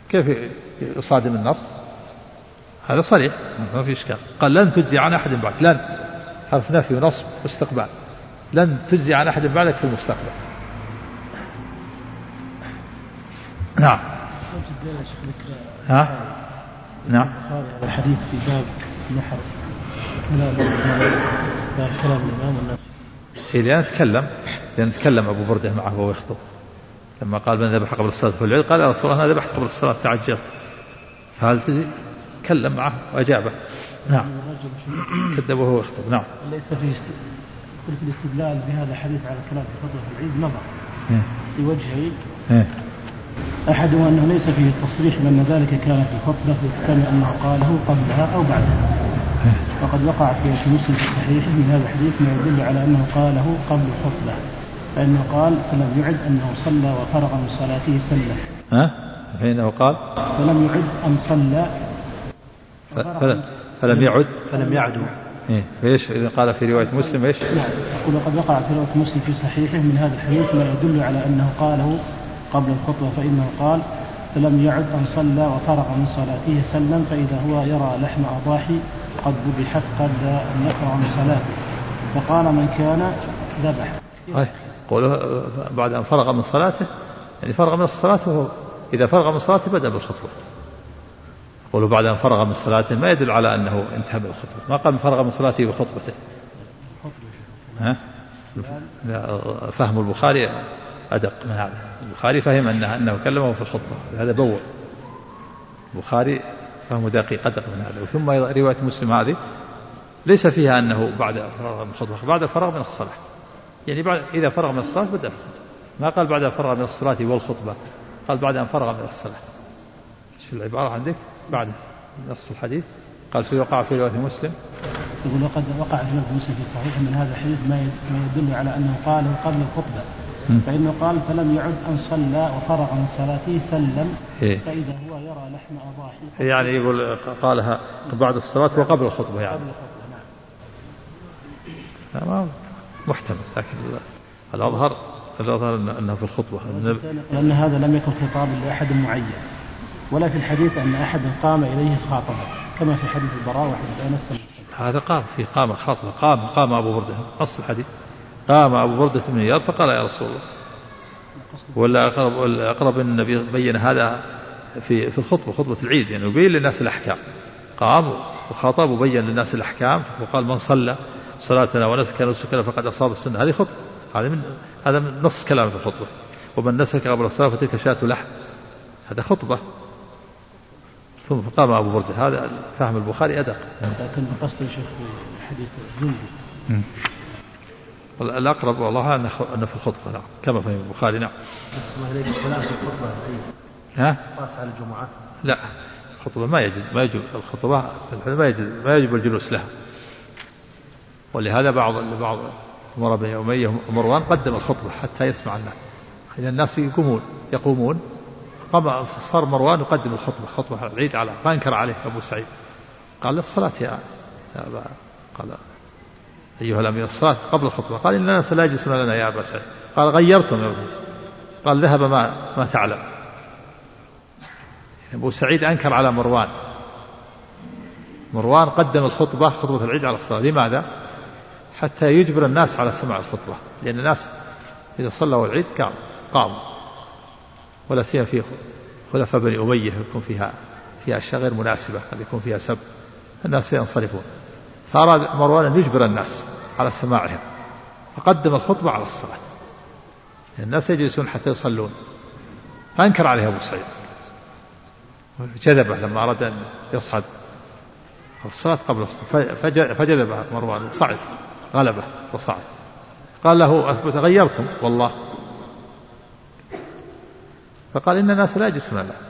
كيف يصادم النص؟ هذا صريح ما في إشكال. قال لن تجزي عن أحد بعدك، لن حرف نفي ونصب واستقبال، لن تجزي عن أحد بعدك في المستقبل. نعم. ها؟ نعم. هذا الحديث في باب النحر كلام الإمام والناس. لأن تكلم أبو بردة معه وهو يخطب لما قال من ذبح قبل الصلاة فالعيد، قال يا رسول الله أنا ذبحت قبل الصلاة تعجلت، فهل تكلم معه وأجابه؟ نعم. كذبه وهو يخطب. نعم. ليس في الاستدلال بهذا الحديث على كلام في خطبة العيد نظر في وجهين. أحدها أنه ليس فيه التصريح بأن ذلك كان في الخطبة، يحتمل أنه قاله قبلها أو بعدها، وقد وقع في مسلم في صحيحه من هذا الحديث ما يدل على أنه قاله قبل الخطبة، فإنه قال فلم يعد أنه صلى وفرغ من صلاته سلة. فإنه قال فلم يعد أن صلى فلم يعدوا. فإيش إذا قال في رواية مسلم إيش؟ نعم. يقول وقد وقع في رواية مسلم في صحيحه من هذا الحديث ما يدل على أنه قاله قبل الخطبة، فإنه قال فلم يعد أن صلى وفرغ من صلاته سلم، فإذا هو يرى لحم أضاحي قد ذبحت قبل أن يفرغ من صلاته، فقال من كان ذبح. قوله بعد أن فرغ من صلاته يعني فرغ من الصلاة، إذا فرغ من صلاته بدأ بالخطبة. قوله بعد أن فرغ من صلاته ما يدل على أنه انتهى بالخطبة، ما قال فرغ من صلاته بخطبته. فهم البخاري أدق من هذا. البخاري فهم أنه كلمه في الخطبة، هذا بول. البخاري فهم دقيق أدق من هذا. ثم رواية مسلم هذه ليس فيها أنه بعد فرغ من الخطبة، بعد فرغ من الصلاة، يعني بعد إذا فرغ من الصلاة بدأ، ما قال بعد فرغ من الصلاة والخطبة، قال بعد أن فرغ من الصلاة. شو العبارة عندك بعد نص الحديث؟ قال وقع في رواية مسلم. يقول وقد وقع في رواية مسلم في صحيح من هذا الحديث ما يدل على أنه قاله قبل الخطبة، فإنه قال فلم يعد أن صلى وفرغ من صلاته سلم، فإذا هو يرى لحم أضاحي. يعني يقول قالها بعد الصلاة وقبل الخطبة يعني. قبل الخطبة. نعم. محتمل، لكن الأظهر أنه في الخطبة، لأن هذا لم يكن خطابا لأحد معين، ولا في الحديث أن أحد قام إليه خاطبه كما في حديث البراء وحديث أنس. هذا قام خاطبه، قام أبو بردة، نص الحديث قام أبو بردة من إياد فقال يا رسول الله. ولا أقرب النبي بين هذا في الخطبة، خطبة العيد، يعني يبين للناس الأحكام، قام وخاطب وبين للناس الأحكام، وقال من صلى صلاتنا ونسك نسكنا فقد أصاب السنة. هذه خطبة، هذا من نص كلام في الخطبة. ومن نسك قبل الصلاة فتلك شاة لحم، هذا خطبة. ثم قام أبو بردة. هذا فهم البخاري أدق. لكن قصد الشيخ في حديث جندي الأقرب والله أنه في الخطبة. نعم كما فهم البخاري. نعم. قاس على الجمعة. لا الخطبة ما يجب الخطبة ما يجب الجلوس لها، ولهذا بعض عمر بن أمية ومروان قدم الخطبة حتى يسمع الناس، إذا الناس يقومون قام صار مروان يقدم خطبة العيد على، فانكر عليه أبو سعيد قال للصلاة يا أبا، قال أيها الأمير الصلاة قبل الخطبة، قال إن الناس لا يجلسون لنا يا أبا سعيد، قال غيرتم يا ابني، قال ذهب ما تعلم. أبو سعيد أنكر على مروان قدم خطبة العيد على الصلاة. لماذا؟ حتى يجبر الناس على سماع الخطبة، لأن الناس إذا صلوا العيد قاموا، ولا سيما في خلفاء بني أمية يكون فيها أشياء غير مناسبة، قد يكون فيها سب، الناس ينصرفون، فأراد مروان أن يجبر الناس على سماعهم فقدم الخطبة على الصلاة، الناس يجلسون حتى يصلون، فأنكر عليه أبو سعيد جذبه لما أراد أن يصعد الصلاة قبل الخطبة، فجذبه مروان، صعد غلبه وصعد، قال له أثبت غيرتم والله، فقال إن الناس لا يجلسون له،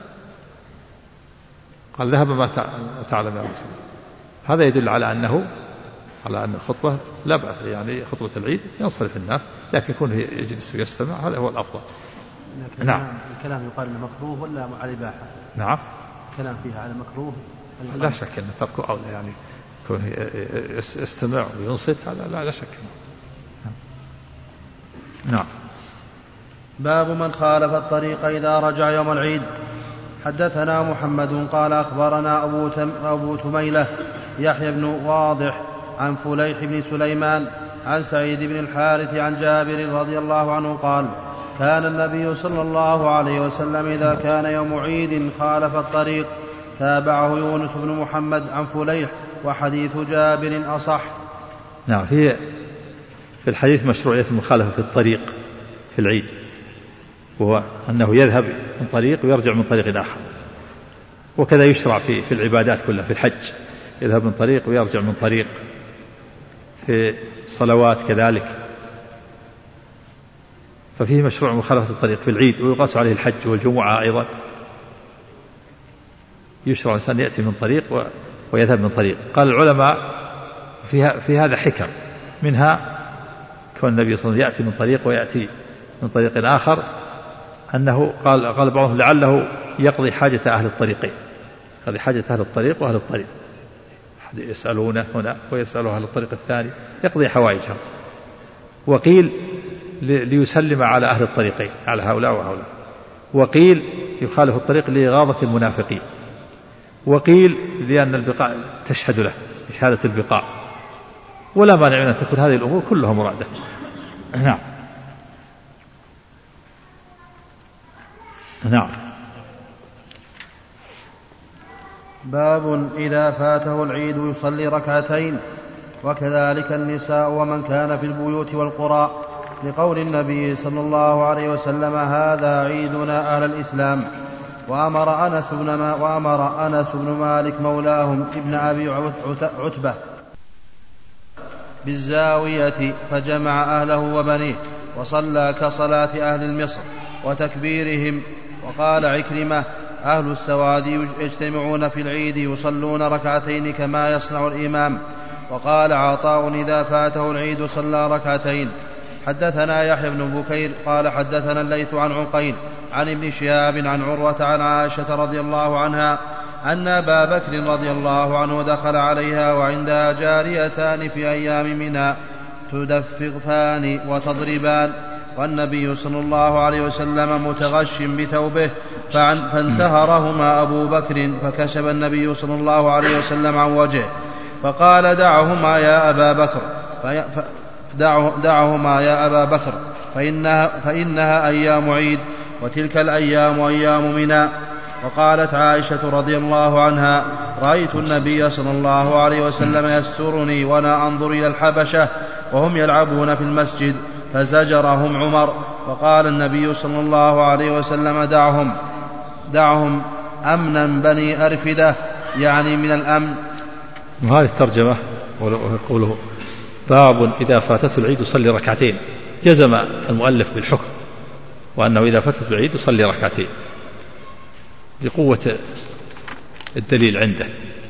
قال ذهب ما تعلم يا رسول. هذا يدل على أن الخطبة لا بأس، يعني خطبة العيد ينصرف الناس، لكن يكون يجلس ويستمع هذا هو الأفضل. نعم. الكلام يقال انه مكروه ولا على الإباحة؟ نعم. الكلام فيها على مكروه؟ لا شك أن تركه أولى، يعني يكون يستمع وينصت، هذا لا شك. نعم. باب من خالف الطريق إذا رجع يوم العيد. حدثنا محمد قال أخبرنا أبو تميلة يحيى بن واضح عن فليح بن سليمان عن سعيد بن الحارث عن جابر رضي الله عنه قال كان النبي صلى الله عليه وسلم إذا كان يوم عيد خالف الطريق. تابعه يونس بن محمد عن فليح وحديث جابر أصح. نعم. في الحديث مشروعية المخالفة في الطريق في العيد، وهو أنه يذهب من طريق ويرجع من طريق آخر، وكذا يشرع في العبادات كلها. في الحج يذهب من طريق ويرجع من طريق، في الصلوات كذلك. ففيه مشروع مخالفة الطريق في العيد، ويقاس عليه الحج والجمعة أيضا. يشرع الإنسان يأتي من طريق ويذهب من طريق. قال العلماء في هذا حكم، منها كون النبي صلى الله عليه وسلم يأتي من طريق ويأتي من طريق آخر، أنه قال بعضهم لعله يقضي حاجة أهل الطريقين، يقضي حاجة أهل الطريق وأهل الطريق، يسألونه هنا ويسأله أهل الطريق الثاني، يقضي حوائجهم. وقيل ليسلم على أهل الطريقين، على هؤلاء وهؤلاء. وقيل يخالف الطريق لإغاظة المنافقين. وقيل لأن البقاع تشهد له بشهادة البقاع. ولا مانع من أن تكون هذه الأمور كلها مرادة. نعم. نعم. باب إذا فاته العيد يصلي ركعتين. وكذلك النساء ومن كان في البيوت والقرى، لقول النبي صلى الله عليه وسلم هذا عيدنا أهل الإسلام. وأمر أنس بن مالك مولاهم ابن أبي عتبة بالزاوية فجمع أهله وبنيه وصلى كصلاة أهل المصر وتكبيرهم. وقال عكرمة أهل السواد يجتمعون في العيد يصلون ركعتين كما يصنع الإمام. وقال عطاء إذا فاته العيد صلى ركعتين. حدثنا يحيى بن بكير قال حدثنا الليث عن عقيل عن ابن شهاب عن عروة عن عائشة رضي الله عنها أن أبا بكر رضي الله عنه دخل عليها وعندها جاريتان في أيام منى تدفقان وتضربان، والنبي صلى الله عليه وسلم متغش بثوبه فانتهرهما أبو بكر، فكشف النبي صلى الله عليه وسلم عن وجهه فقال دعهما يا أبا بكر فإنها أيام عيد وتلك الأيام أيام منى. وقالت عائشة رضي الله عنها رأيت النبي صلى الله عليه وسلم يسترني وأنا أنظر إلى الحبشة وهم يلعبون في المسجد فزجرهم عمر، وقال النبي صلى الله عليه وسلم دعهم أمنا بني أرفدة، يعني من الأمن. وهذه الترجمة وقوله باب إذا فاتته العيد يصلي ركعتين، جزم المؤلف بالحكم وأنه إذا فاتته العيد يصلي ركعتين لقوة الدليل عنده،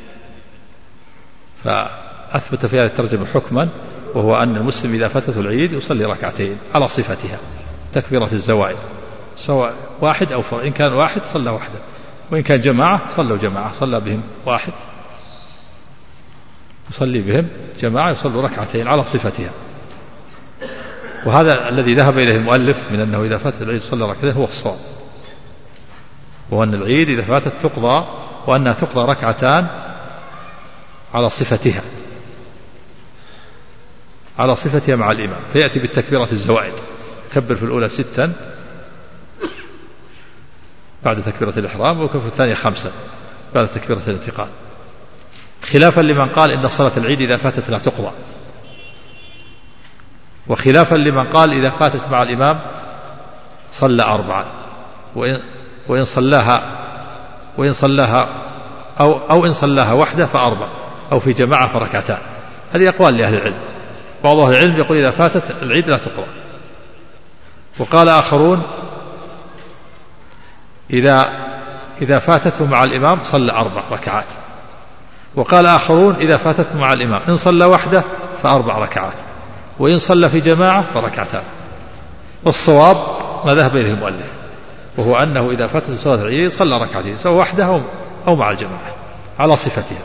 فأثبت في هذه الترجمة حكما، وهو أن المسلم إذا فاتته العيد يصلي ركعتين على صفتها تكبيرة الزوائد، سواء واحد أو فرد. إن كان واحد صلى واحدا، وإن كان جماعة صلوا جماعة، صلى بهم واحد يصلي بهم جماعة يصلوا ركعتين على صفتها. وهذا الذي ذهب إليه المؤلف من أنه إذا فات العيد صلى ركعتين هو الصواب، وأن العيد إذا فاتت تقضى، وأنها تقضى ركعتان على صفتها مع الإمام، فيأتي بالتكبيرة الزوائد، كبر في الأولى 6 بعد تكبيرة الإحرام، وكبر في الثانية 5 بعد تكبيرة الانتقال، خلافا لمن قال إن صلاة العيد إذا فاتت لا تقضى، وخلافا لمن قال إذا فاتت مع الإمام صلى 4، وإن صلاها أو إن صلاها وحده ف4، أو في جماعة فركعتان. هذه أقوال لأهل العلم. بعض أهل العلم يقول إذا فاتت العيد لا تقضى، وقال آخرون إذا فاتته مع الإمام صلى 4 ركعات، وقال آخرون إذا فاتته مع الإمام إن صلى وحده ف4 ركعات، وإن صلى في جماعة فركعتان. والصواب ما ذهب إليه المؤلف، وهو أنه إذا فاتت صلاة العيد صلى ركعتين سواء وحده أو مع الجماعة على صفتها.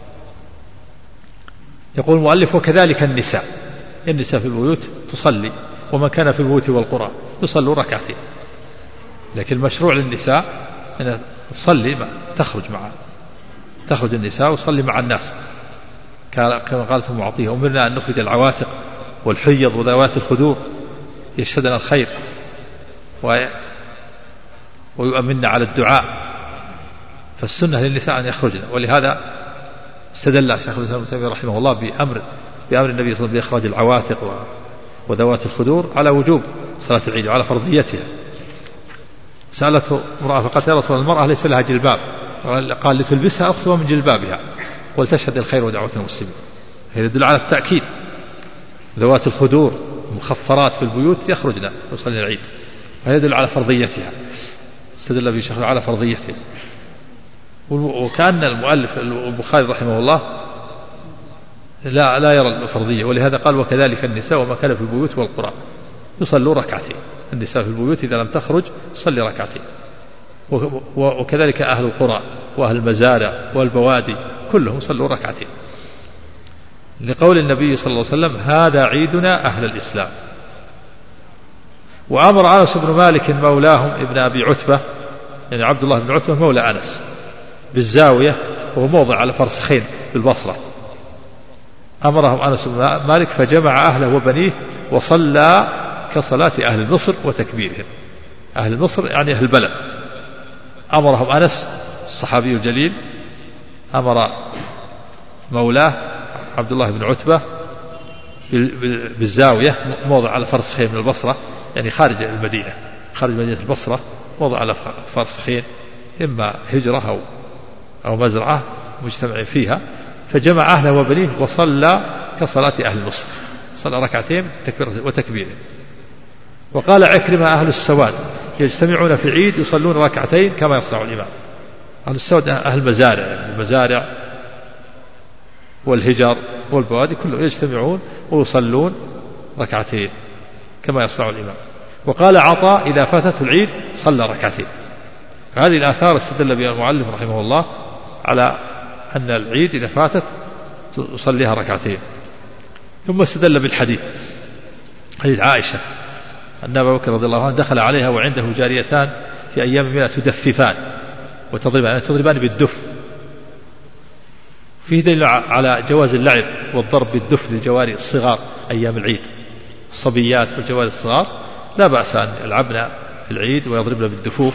يقول المؤلف وكذلك النساء في البيوت تصلي، ومن كان في البيوت والقرى يصلوا ركعتين، لكن المشروع للنساء تصلي تخرج النساء وصلي مع الناس كما قالت أم عطية: أمرنا أن نخرج العواتق والحيض وذوات الخدور يشهدنا الخير ويؤمننا على الدعاء. فالسنة للنساء أن يخرجن، ولهذا استدل شيخ الإسلام ابن تيمية رحمه الله بأمر النبي صلى الله عليه وسلم بإخراج العواتق وذوات الخدور على وجوب صلاة العيد وعلى فرضيتها. سألته امرأة فقالت: يا رسول الله، المرأة ليس لها جلباب. قال: لتلبسها أخذها من جلبابها ولتشهد الخير ودعوة المسلمين. هذا يدل على التأكيد. ذوات الخدور مخفرات في البيوت يخرجن ويصلين العيد، وهذا يدل على فرضيتها. استدل به شيخ على فرضيتها. وكأن المؤلف البخاري رحمه الله لا يرى الفرضية، ولهذا قال: وكذلك النساء وما كان في البيوت والقرى يصلوا ركعتين. النساء في البيوت إذا لم تخرج تصلي ركعتين، وكذلك أهل القرى وأهل المزارع والبوادي كلهم صلوا ركعتين، لقول النبي صلى الله عليه وسلم: هذا عيدنا أهل الإسلام. وأمر أنس بن مالك مولاهم ابن أبي عتبة، يعني عبد الله بن عتبة مولى أنس، بالزاوية، وهو موضع على فرسخين بالبصرة. أمرهم أنس بن مالك فجمع أهله وبنيه وصلى كصلاة أهل مصر وتكبيرهم. أهل مصر يعني أهل البلد. أمرهم أنس الصحابي الجليل، أمر مولاه عبد الله بن عتبة بالزاوية، موضع على فرسخين من البصرة، يعني خارج المدينة، خارج مدينة البصرة، موضع على فرسخين، إما هجرة أو مزرعة مجتمعين فيها. فجمع أهله وبنيه وصلى كصلاة أهل مصر، صلى ركعتين وتكبيره. وقال عكرمة: أهل السواد يجتمعون في العيد يصلون ركعتين كما يصنع الإمام. أهل السواد أهل المزارع، يعني المزارع والهجر والبوادي كلهم يجتمعون ويصلون ركعتين كما يصنع الإمام. وقال عطاء: إذا فاتته العيد صلى ركعتين. هذه الآثار استدل بها المؤلف رحمه الله على أن العيد إذا فاتت تصليها ركعتين. ثم استدل بالحديث، حديث عائشة أن أبا بكر رضي الله عنه دخل عليها وعنده جاريتان في أيام منى تدففان وتضربان بالدف. فيه دليل على جواز اللعب والضرب بالدف للجواري الصغار أيام العيد. الصبيات والجواري الصغار لا بأس أن يلعبن في العيد ويضربن بالدفوف.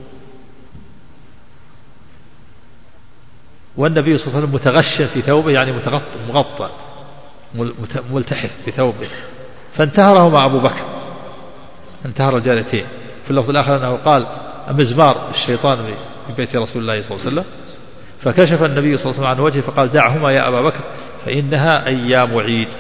والنبي صلى الله عليه وسلم متغشى في ثوبه، يعني مغطى ملتحف بثوبه، فانتهره مع أبو بكر، انتهر الجاريتين. في اللفظ الآخر أنه قال: مزمار الشيطان في بيت رسول الله صلى الله عليه وسلم. فكشف النبي صلى الله عليه وسلم عن وجهه فقال: دعهما يا أبا بكر فإنها أيام عيد.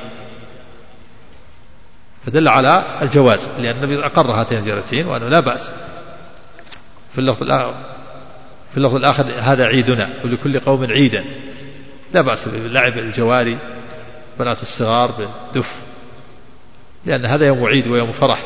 فدل على الجواز، لأن النبي أقر هاتين الجاريتين وأنه لا بأس. في اللفظ الآخر: هذا عيدنا ولكل قوم عيدا. لا بأس بلعب الجواري بنات الصغار بالدف، لأن هذا يوم عيد ويوم فرح.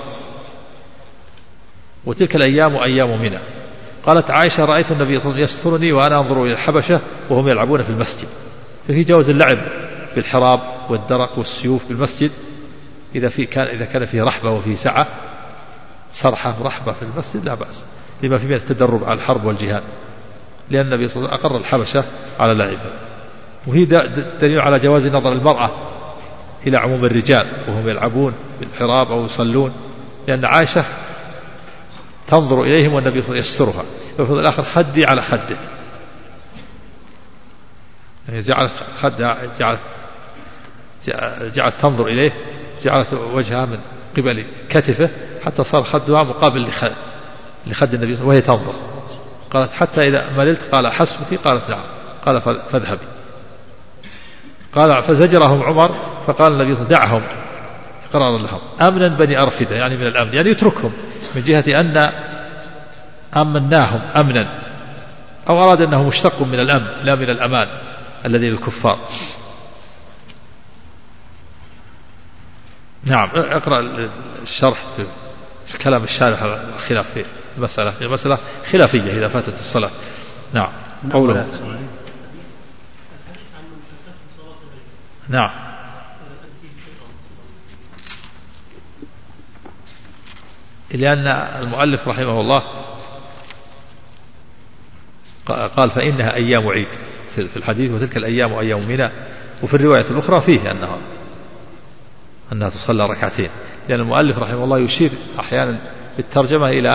وتلك الأيام أيام منى. قالت عائشة: رأيت النبي صلى الله عليه وسلم يسترني وأنا أنظر إلى الحبشة وهم يلعبون في المسجد. ففي جواز اللعب بالحراب والدرق والسيوف بالمسجد إذا كان فيه رحبة وفيه سعة، صرحة ورحبة في المسجد لا بأس، لما فيه من التدرب على الحرب والجهاد، لأن النبي صلى الله عليه وسلم أقر الحبشة على لعبها. وهي دليل على جواز نظر المرأة إلى عموم الرجال وهم يلعبون بالحراب أو يصلون، لأن عائشة تنظر إليهم والنبي صلى الله عليه وسلم يسترها. وفي الآخر: خدي على خده، يعني جعلت تنظر إليه، جعلت وجهها من قبل كتفه حتى صار خدها مقابل لخد النبي وهي تنظر. قالت: حتى إذا مللت قال: حسبك؟ قالت: نعم. قال: فاذهبي. قال: فزجرهم عمر فقال النبي صلى الله عليه وسلم: دعهم قرارا لهم، أمنا بني أرفدة، يعني من الأمن، يعني يتركهم، من جهة أن أمناهم أمنا، أو أراد أنه مشتق من الأمن لا من الأمان الذي للكفار. نعم. اقرأ الشرح في كلام الشارح الخلاف في المسألة خلافية إذا فاتت الصلاة. نعم. قوله. نعم. لأن المؤلف رحمه الله قال فإنها أيام عيد في الحديث، وتلك الأيام أيام منى. وفي الرواية الأخرى فيه أنها تصلى ركعتين، لأن المؤلف رحمه الله يشير أحيانا بالترجمة إلى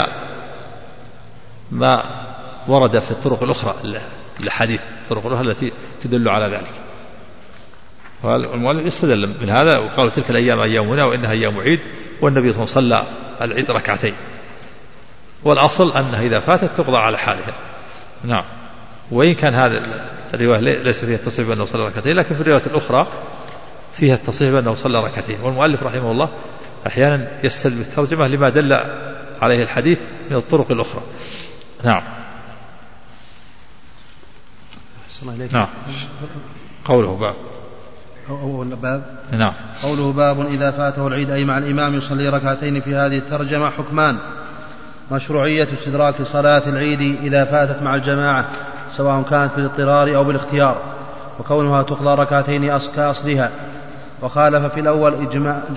ما ورد في الطرق الأخرى الحديث، الطرق الأخرى التي تدل على ذلك. والمؤلف استدل من هذا وقال تلك الأيام أيام منى وإنها أيام عيد، والنبي صلى الله عليه وسلم صلى العيد ركعتين، والأصل أنها إذا فاتت تقضى على حالها. نعم. وإن كان هذا الرواية ليس فيها التصريح بأنه صلى ركعتين، لكن في الرواية الأخرى فيها التصريح بأنه صلى ركعتين. والمؤلف رحمه الله أحيانا يستدل بالترجمة لما دل عليه الحديث من الطرق الأخرى. نعم. نعم. قوله باب نعم. قوله باب إذا فاته العيد أي مع الإمام يصلي ركعتين. في هذه الترجمة حكمان: مشروعية استدراك صلاة العيد إذا فاتت مع الجماعة سواء كانت بالاضطرار أو بالاختيار، وكونها تقضى ركعتين كأصلها. وخالف في الأول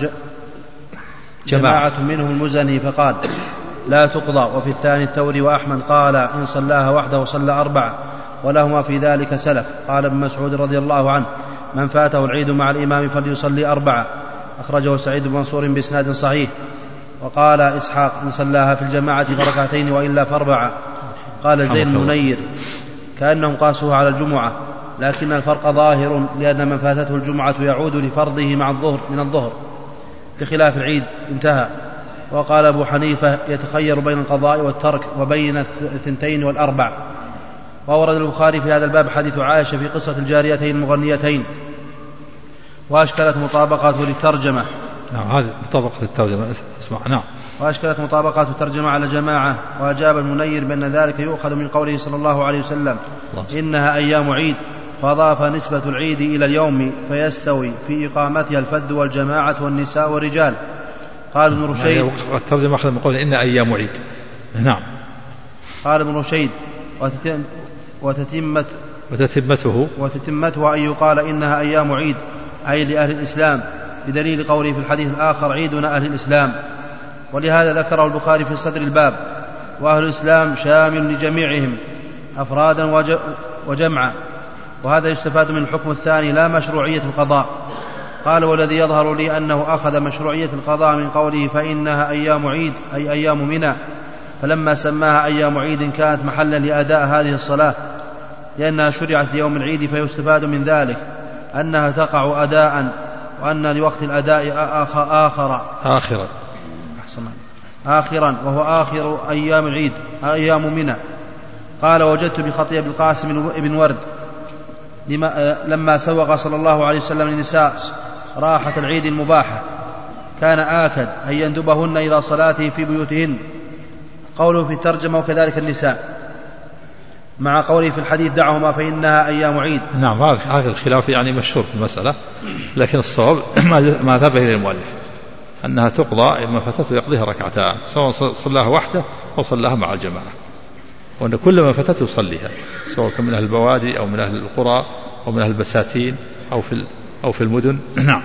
جماعة منهم المزني فقال لا تقضى، وفي الثاني الثوري وأحمد قال إن صلاها وحده صلى 4، ولهما في ذلك سلف. قال ابن مسعود رضي الله عنه من فاته العيد مع الإمام فليصلي 4، أخرجه سعيد بن منصور بإسناد صحيح. وقال إسحاق إن صلاها في الجماعة فركعتين وإلا ف4. قال زيد المنير كأنهم قاسوها على الجمعة، لكن الفرق ظاهر، لأن من فاتته الجمعة يعود لفرضه من الظهر بخلاف العيد. انتهى. وقال أبو حنيفة يتخير بين القضاء والترك وبين 2 و4. وورد البخاري في هذا الباب حديث عائشة في قصة الجاريتين المغنيتين، وأشكلت مطابقته للترجمة. نعم، هذه مطابقة الترجمة. اسمع. نعم. وأشكلت مطابقة الترجمة على جماعة. وأجاب المنير بأن ذلك يؤخذ من قوله صلى الله عليه وسلم إنها أيام عيد، فأضاف نسبة العيد إلى اليوم، فيستوي في إقامتها الفذ والجماعة والنساء والرجال. قال ابن رشيد الترجمة أخذ من قوله إنها أيام عيد. نعم. قال ابن رشيد وتتمته أن يقال إنها أيام عيد أي لأهل الإسلام، بدليل قوله في الحديث الآخر عيدنا أهل الإسلام. ولهذا ذكره البخاري في صدر الباب. وأهل الإسلام شامل لجميعهم أفرادا وجمعا. وهذا يستفاد من الحكم الثاني لا مشروعية القضاء. قال والذي يظهر لي أنه أخذ مشروعية القضاء من قوله فإنها أيام عيد أي أيام منى، فلما سماها أيام عيد كانت محلا لأداء هذه الصلاة، لأنها شرعت ليوم العيد. فيستفاد من ذلك أنها تقع أداء، وأن لوقت الأداء آخرا وهو آخر أيام العيد أيام منى. قال وجدت بخطي أبي القاسم ابن ورد لما سوق صلى الله عليه وسلم للنساء راحة العيد المباحة كان آكد أن يندبهن إلى صلاته في بيوتهن. قوله في الترجمة وكذلك النساء، مع قوله في الحديث دعهما فإنها أيام عيد. نعم، هذا الخلاف يعني مشهور في المسألة، لكن الصواب ما ذهب إليه المؤلف أنها تقضى إما فتته يقضيها ركعتان، سواء صلاها وحده أو صلاها مع الجماعة، وأن كل ما فتته يصليها، سواء كان من أهل البوادي أو من أهل القرى أو من أهل البساتين أو في المدن. نعم.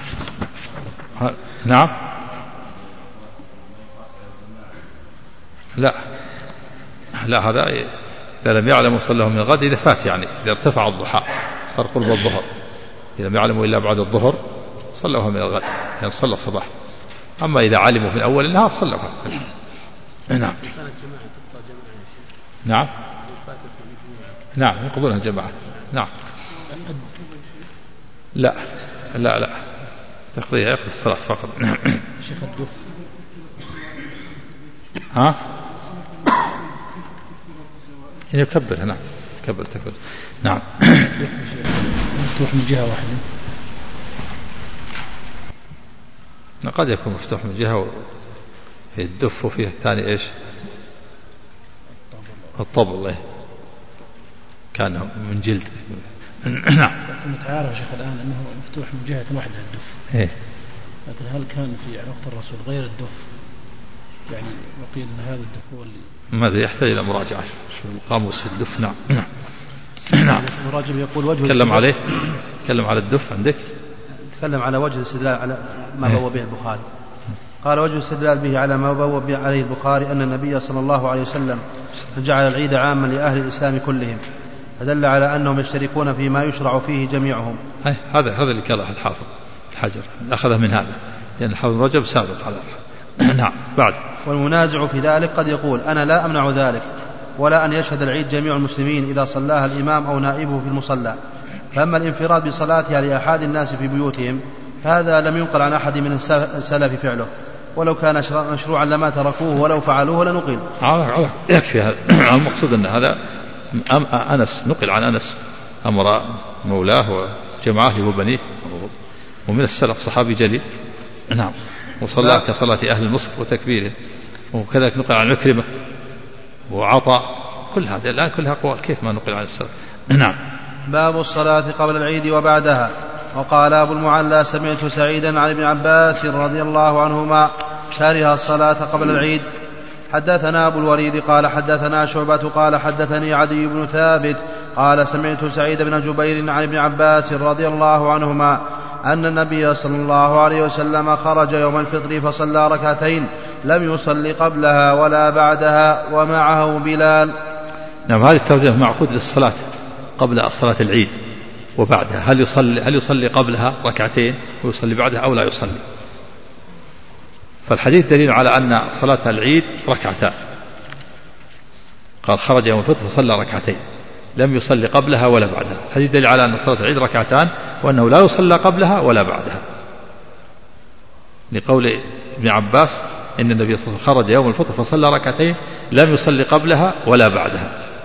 نعم. لا هذا إذا لم يعلموا صلاه من الغد إذا فات، يعني إذا ارتفع الضحى صار قرب الظهر، إذا لم يعلموا إلا بعد الظهر صلوها من الغد، يعني صلى الصباح. أما إذا علموا في الأول النهار صلوها. نعم. نعم. نعم يقضونها جماعة. نعم. لا تقضيها يقضي الصلاة فقط. شيخ الدف ها يكبر. نعم تكبر. نعم. مفتوح من جهة واحدة، قد يكون مفتوح من جهة في الدف، وفيه الثاني إيش الطبل كان من جلد. نعم. كنت عارف شيخ الآن أنه مفتوح من جهة واحدة الدف، لكن هل كان في وقت الرسول غير الدف؟ يعني وقيل أن هذا الدف هو اللي ماذا يحتاج إلى مراجعة شو القاموس الدف. نعم. نعم. الراجل يقول وجه تكلم عليه، تكلم على الدف عندك، تكلم على وجه الاستدلال على ما بوى به البخاري. قال وجه الاستدلال به على ما بوى به عليه البخاري أن النبي صلى الله عليه وسلم فجعل العيد عاما لأهل الإسلام كلهم، فدل على أنهم يشتركون فيما يشرع فيه جميعهم. هذا اللي قاله الحافظ الحجر، أخذه من هذا، لأن الحافظ رجب سابق على نعم. بعد. والمنازع في ذلك قد يقول أنا لا أمنع ذلك، ولا أن يشهد العيد جميع المسلمين إذا صلاها الإمام أو نائبه في المصلى. فأما الانفراد بصلاتها لأحد الناس في بيوتهم هذا لم ينقل عن أحد من السلف فعله، ولو كان مشروعا لما تركوه ولو فعلوه لنقل. يكفي هذا. المقصود أن هذا أنس نقل عن أنس أمر مولاه وجمعه وبنيه، ومن السلف صحابي جليل نعم، وصلى كصلاة أهل مصر وتكبيره، وكذلك نقل عن عكرمة وعطاء، كل هذا الآن كلها أقوال كيف ما نقل عن السلف. نعم. باب الصلاة قبل العيد وبعدها. وقال أبو المعلى سمعت سعيدا عن ابن عباس رضي الله عنهما كره الصلاة قبل العيد. حدثنا أبو الوليد قال حدثنا شعبة قال حدثني عدي بن ثابت قال سمعت سعيد بن جبير عن ابن عباس رضي الله عنهما أن النبي صلى الله عليه وسلم خرج يوم الفطر فصلى ركعتين لم يصل قبلها ولا بعدها ومعه بلال. نعم. هذه الترجمة معقود للصلاة قبل صلاة العيد وبعدها، هل يصلي قبلها ركعتين ويصلي بعدها أو لا يصلي. فالحديث دليل على أن صلاة العيد ركعتان، قال خرج يوم الفطر فصلى ركعتين لم يصلي قبلها ولا بعدها. الحديث دليل على أن صلاة العيد ركعتان وأنه لا يصلى قبلها ولا بعدها، لقول ابن عباس إن النبي صلى الله عليه وسلم خرج يوم الفطر فصلى ركعتين لم يصلي قبلها ولا بعدها.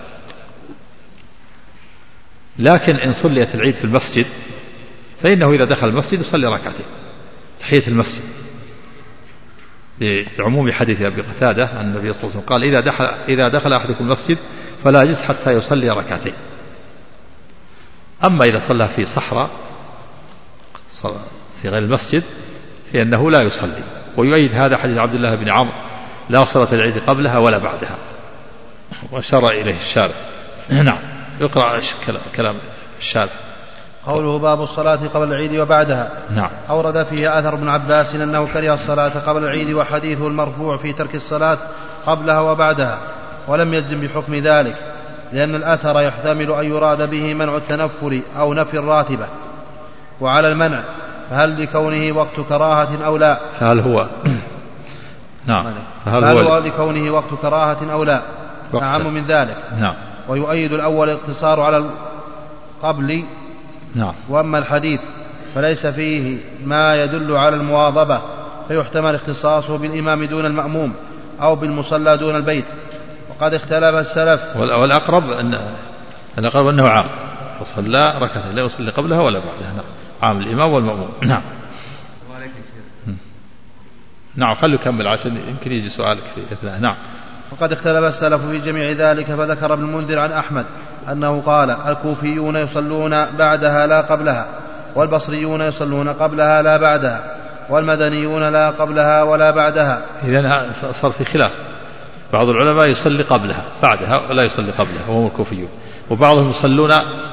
لكن إن صليت العيد في المسجد فإنه إذا دخل المسجد يصلي ركعتين تحية المسجد، لعموم حديث أبي قتادة أن النبي صلى الله عليه وسلم قال إذا دخل أحدكم المسجد فلا يجلس حتى يصلي ركعتين. أما إذا صلى في صحراء في غير المسجد فإنه لا يصلي. ويؤيد هذا حديث عبد الله بن عمرو لا صلاة العيد قبلها ولا بعدها، وأشار إليه الشارع. نعم. يقرأ كلام الشارع. قوله باب الصلاة قبل العيد وبعدها. نعم. أورد فيه أثر ابن عباس أنه كره الصلاة قبل العيد وحديثه المرفوع في ترك الصلاة قبلها وبعدها، ولم يجزم بحكم ذلك لأن الأثر يحتمل أن يراد به منع التنفل أو نفي الراتبة. وعلى المنع فهل لكونه وقت كراهة أو لا؟ هل هو نعم هل هو لكونه وقت كراهة أو لا؟ أعم من ذلك. نعم. ويؤيد الأول الاقتصار على القبل. نعم. وأما الحديث فليس فيه ما يدل على المواظبة، فيحتمل اختصاصه بالإمام دون المأموم أو بالمصلى دون البيت. وقد اختلف السلف. والأقرب أنه عام، فصلى ركعتين لا يصلي قبلها ولا بعدها. نعم. عام الإمام والمأموم. نعم. نعم. خلوا كمل عشان يمكن يجي سؤالك في إثناء. نعم. وقد اختلف السلف في جميع ذلك، فذكر ابن المنذر عن أحمد أنه قال الكوفيون يصلون بعدها لا قبلها، والبصريون يصلون قبلها لا بعدها، والمدنيون لا قبلها ولا بعدها. إذن صار في خلاف، بعض العلماء يصلي قبلها، بعدها ولا يصلي قبلها وهم الكوفيون، وبعضهم يصلون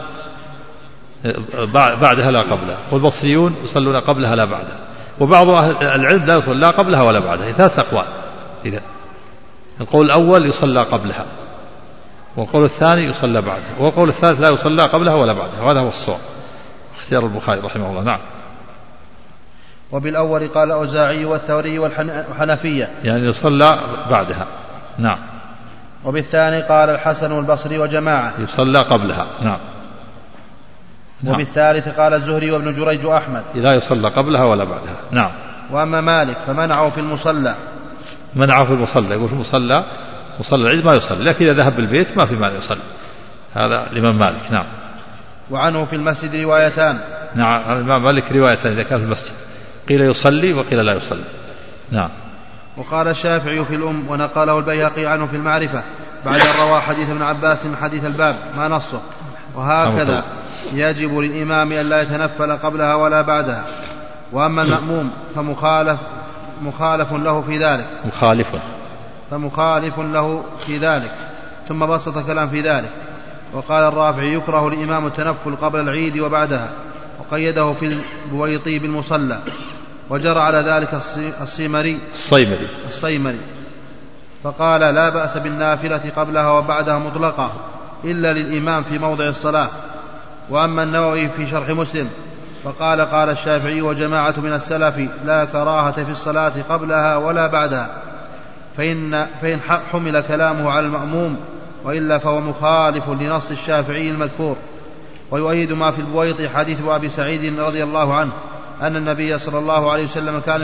بعدها لا قبلها، والبصريون يصلون قبلها لا بعدها، وبعض أهل العلم لا يصلي لا قبلها ولا بعدها. ثلاث أقوال. إذا القول الأول يصلى قبلها، والقول الثاني يصلى بعدها، والقول الثالث لا يصلى قبلها ولا بعدها، وهذا هو الصواب اختيار البخاري رحمه الله. نعم. وبالأول قال الأوزاعي والثوري والحنفية يعني يصلى بعدها. نعم. وبالثاني قال الحسن والبصري وجماعة يصلى قبلها. نعم. وبالثالث قال الزهري وابن جريج وأحمد لا يصلى قبلها ولا بعدها. نعم. وأما مالك فمنعه في المصلى، منعه في المصلى، يقول في المصلى مصلى العيد ما يصلي، لكن إذا ذهب بالبيت ما في مانع يصلي. هذا الإمام مالك. نعم. وعنه في المسجد روايتان. نعم. عن الإمام مالك روايتان إذا كان في المسجد، قيل يصلي وقيل لا يصلي. نعم. وقال الشافعي في الأم، ونقله البيهقي عنه في المعرفة بعد أن روى حديث ابن عباس من حديث الباب ما نصه. وهكذا يجب للإمام أن لا يتنفل قبلها ولا بعدها. وأما المأموم فمخالف له في ذلك. فمخالف له في ذلك. ثم بسط كلام في ذلك. وقال الرافعي يكره الإمام التنفل قبل العيد وبعدها، وقيده في البويطي بالمصلى، وجرى على ذلك الصيمري. فقال لا بأس بالنافلة قبلها وبعدها مطلقة إلا للإمام في موضع الصلاة. وأما النووي في شرح مسلم فقال قال الشافعي وجماعة من السلف لا كراهة في الصلاة قبلها ولا بعدها، فإن حمل كلامه على المأموم، وإلا فهو مخالف لنص الشافعي المذكور. ويؤيد ما في البويط حديث أبي سعيد رضي الله عنه أن النبي صلى الله عليه وسلم كان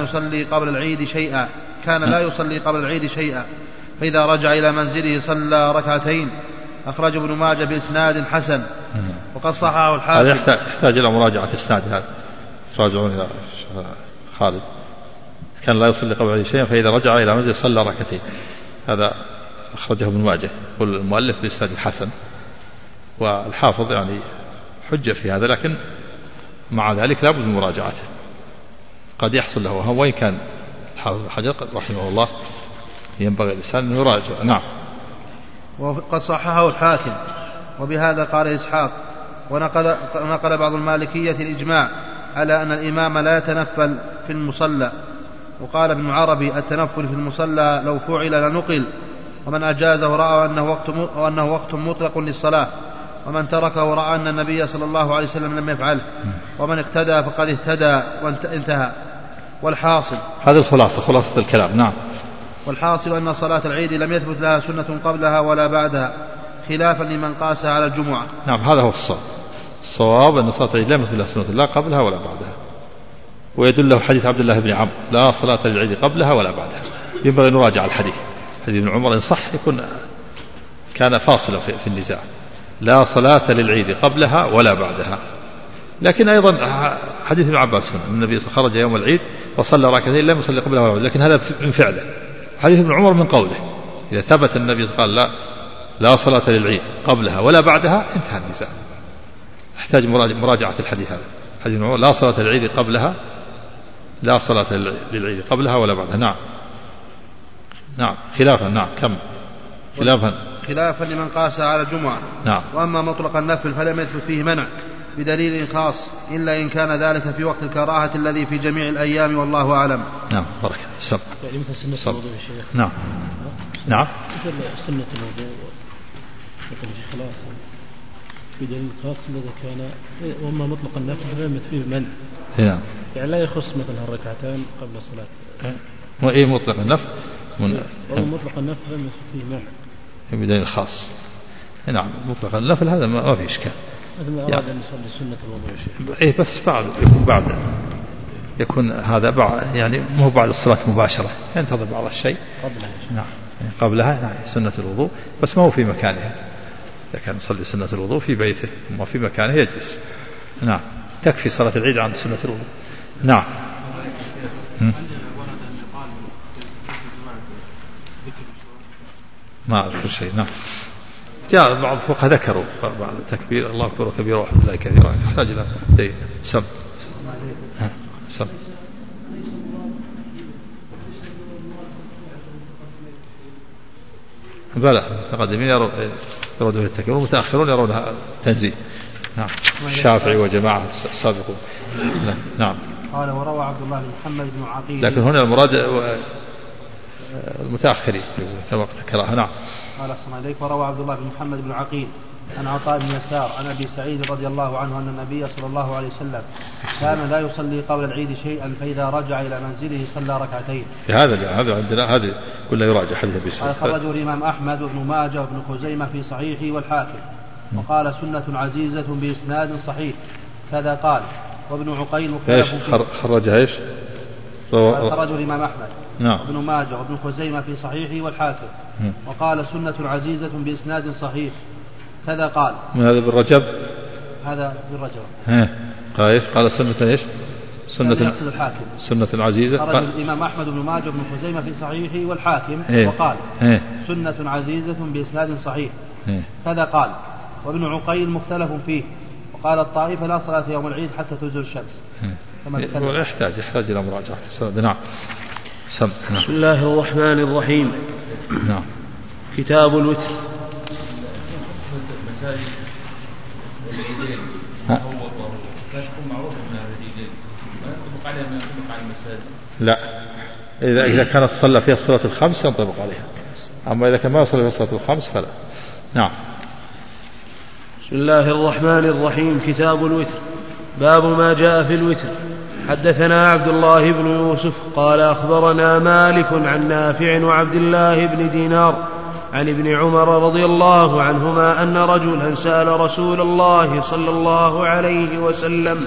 لا يصلي قبل العيد شيئا، فإذا رجع إلى منزله صلى ركعتين. أخرج ابن ماجه بإسناد حسن وقد صححه الحاكم. هذا يحتاج إلى مراجعة إسناد، هذا تراجعون إلى خالد كان لا يصلي قبل العيد شيئا فإذا رجع إلى منزله صلى ركعتين، هذا أخرجه ابن ماجه. يقول المؤلف بإسناد الحسن، والحافظ يعني حجة في هذا، لكن مع ذلك لا بد من مراجعته، قد يحصل له وهم، وإن كان الحافظ حجر رحمه الله ينبغي الإنسان أن يراجع. نعم. وقد صححه الحاكم. وبهذا قال إسحاق. ونقل بعض المالكية الإجماع على أن الإمام لا يتنفل في المصلى. وقال ابن عربي التنفل في المصلى لو فعل لنقل، ومن أجازه رأى أنه وقت مطلق للصلاة، ومن تركه رأى أن النبي صلى الله عليه وسلم لم يفعله، ومن اقتدى فقد اهتدى وانتهى. والحاصل هذا خلاصة الكلام. نعم. والحاصل أن صلاة العيد لم يثبت لها سنة قبلها ولا بعدها، خلافا لمن قاسها على الجمعة. نعم، هذا هو الصواب أن صلاة العيد لم يثبت لها سنة لا قبلها ولا بعدها. ويدل له حديث عبد الله بن عمرو لا صلاة للعيد قبلها ولا بعدها. ينبغي أن نراجع الحديث. حديث ابن عمر إن صح يكون كان فاصلا في النزاع، لا صلاة للعيد قبلها ولا بعدها. لكن أيضا حديث ابن عباس هنا النبي خرج يوم العيد وصلى ركعتين لم يصلي قبلها ولا بعدها، لكن هذا من فعله. حديث ابن عمر من قوله. إذا ثبت النبي قال لا صلاة للعيد قبلها ولا بعدها انتهى النزاع. يحتاج مراجعة الحديث هذا. حديث ابن عمر لا صلاة للعيد قبلها، لا صلاة للعيد قبلها ولا بعدها. نعم خلافا. نعم كم خلافا لمن قاسها على الجمعة. نعم. وأما مطلق النفل فلم يثبت فيه منع بدليل خاص، إلا إن كان ذلك في وقت الكراهة الذي في جميع الأيام، والله أعلم. نعم بارك الله. يعني مثل سنة الوضوء يا شيخ. نعم. مثل سنة الوضوء مثل في خلاص بدليل خاص الذي كان. وأما مطلق النفل فلم يثبت فيه منع. نعم. يعني لا يخص مثلا الركعتين قبل الصلاة. وإيه مطلق النفل؟ مطلق النفل لم يثبت فيه منع بدليل خاص. نعم مطلق النفل هذا ما في إشكال. مثل أراد أن يصلي سنة الوضوء يا شيخ. إيه بس يكون هذا بعد، يعني مو بعد الصلاة مباشرة، ينتظر بعض الشيء قبلها. نعم قبلها. نعم سنة الوضوء، بس ما هو في مكانها. إذا كان يصلي سنة الوضوء في بيته وما في مكانه يجلس. نعم تكفي صلاة العيد عن سنة الوضوء. نعم. ما أذكر شيء. نعم جاء بعض الفقهاء ذكروا بعد التكبير الله أكبر كبيرا والحمد لله كثيرا، يحتاج إلى سم. بلى المتقدمين يرون التكبير، والمتأخرون يرون تنزيه. نعم الشافعي وجماعة السابقون. نعم. قال وروى عبد الله بن محمد بن عقيل. لكن هنا المراد المتأخرين كما ذكرها. نعم. قال أحسن إليك. وروى عبد الله بن محمد بن عقيل عن عطاء بن يسار عن أبي سعيد رضي الله عنه أن النبي صلى الله عليه وسلم كان لا يصلي قبل العيد شيئا، فإذا رجع إلى منزله صلى ركعتين. هذا عندنا هذه كلها يراجع حديث أبي سعيد. خرجه الإمام أحمد وابن ماجه وابن خزيمة في صحيحه والحاكم. وقال سنة عزيزة بإسناد صحيح كذا قال. وابن عقيل خرج ايش؟ خرجه الإمام أحمد. نعم. وابن ماجه وابن خزيمة في صحيحه والحاكم. وقال سنة عزيزة بإسناد صحيح كذا قال. من هذا بالرجب؟ هذا بالرجب. قال سنة ايش؟ سنة عزيزة. خرج الإمام أحمد وابن ماجه وابن خزيمة في صحيحه والحاكم. وقال سنة عزيزة بإسناد صحيح كذا قال. وابن عقيل مختلف فيه. وقال الطائفة لا صلاة يوم العيد حتى تزول الشمس. يحتاج إلى مراجعة. نعم. بسم الله الرحمن الرحيم. نعم. كتاب الوتر. لا إذا كانت صلى فيها الصلاة الخمس ينطبق عليها. أما إذا كان ما يصلي في الصلاة الخمس فلا. نعم. بسم الله الرحمن الرحيم. كتاب الوتر. باب ما جاء في الوتر. حدثنا عبد الله بن يوسف قال أخبرنا مالك عن نافع وعبد الله بن دينار عن ابن عمر رضي الله عنهما أن رجلا سأل رسول الله صلى الله عليه وسلم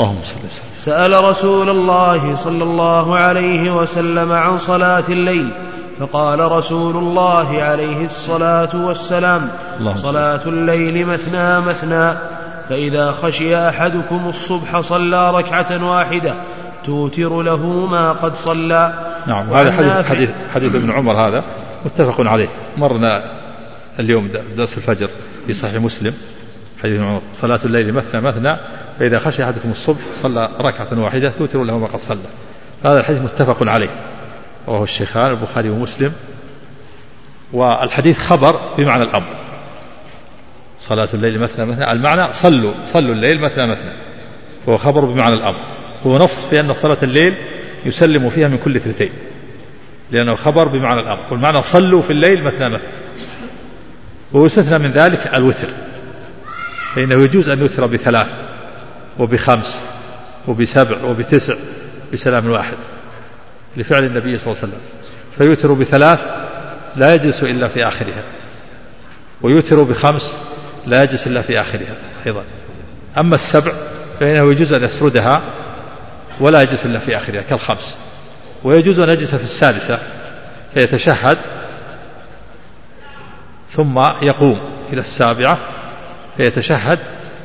عن صلاة الليل، فقال رسول الله عليه الصلاة والسلام: صلاة الليل مثنى مثنى، فإذا خشي أحدكم الصبح صلى ركعة واحدة توتر له ما قد صلى. نعم. هذا حديث ابن عمر هذا متفق عليه، مرنا اليوم درس الفجر في صحيح مسلم. حديث ابن عمر: صلاة الليل مثنى مثنى، فإذا خشي أحدكم الصبح صلى ركعة واحدة توتر له ما قد صلى. هذا الحديث متفق عليه، وهو الشيخان البخاري ومسلم. والحديث خبر بمعنى الأمر. صلاة الليل مثنى مثنى، المعنى صلوا الليل مثنى مثنى، وهو خبر بمعنى الأمر. هو نص في أن صلاة الليل يسلم فيها من كل اثنتين، لأنه خبر بمعنى الأمر. والمعنى صلوا في الليل مثنى مثنى. ويستثنى من ذلك الوتر، فإنه يجوز أن يوتر ب3 وب5 وب7 وب9 بسلام واحد، لفعل النبي صلى الله عليه وسلم. فيوتر ب3 لا يجلس إلا في آخرها، ويوتر ب5 لا يجلس إلا في آخرها أيضا. أما ال7 فإنه يجوز أن يسردها ولا يجلس إلا في آخرها كال5. ويجوز أن يجلس في السادسة فيتشهد ثم يقوم إلى السابعة فيتشهد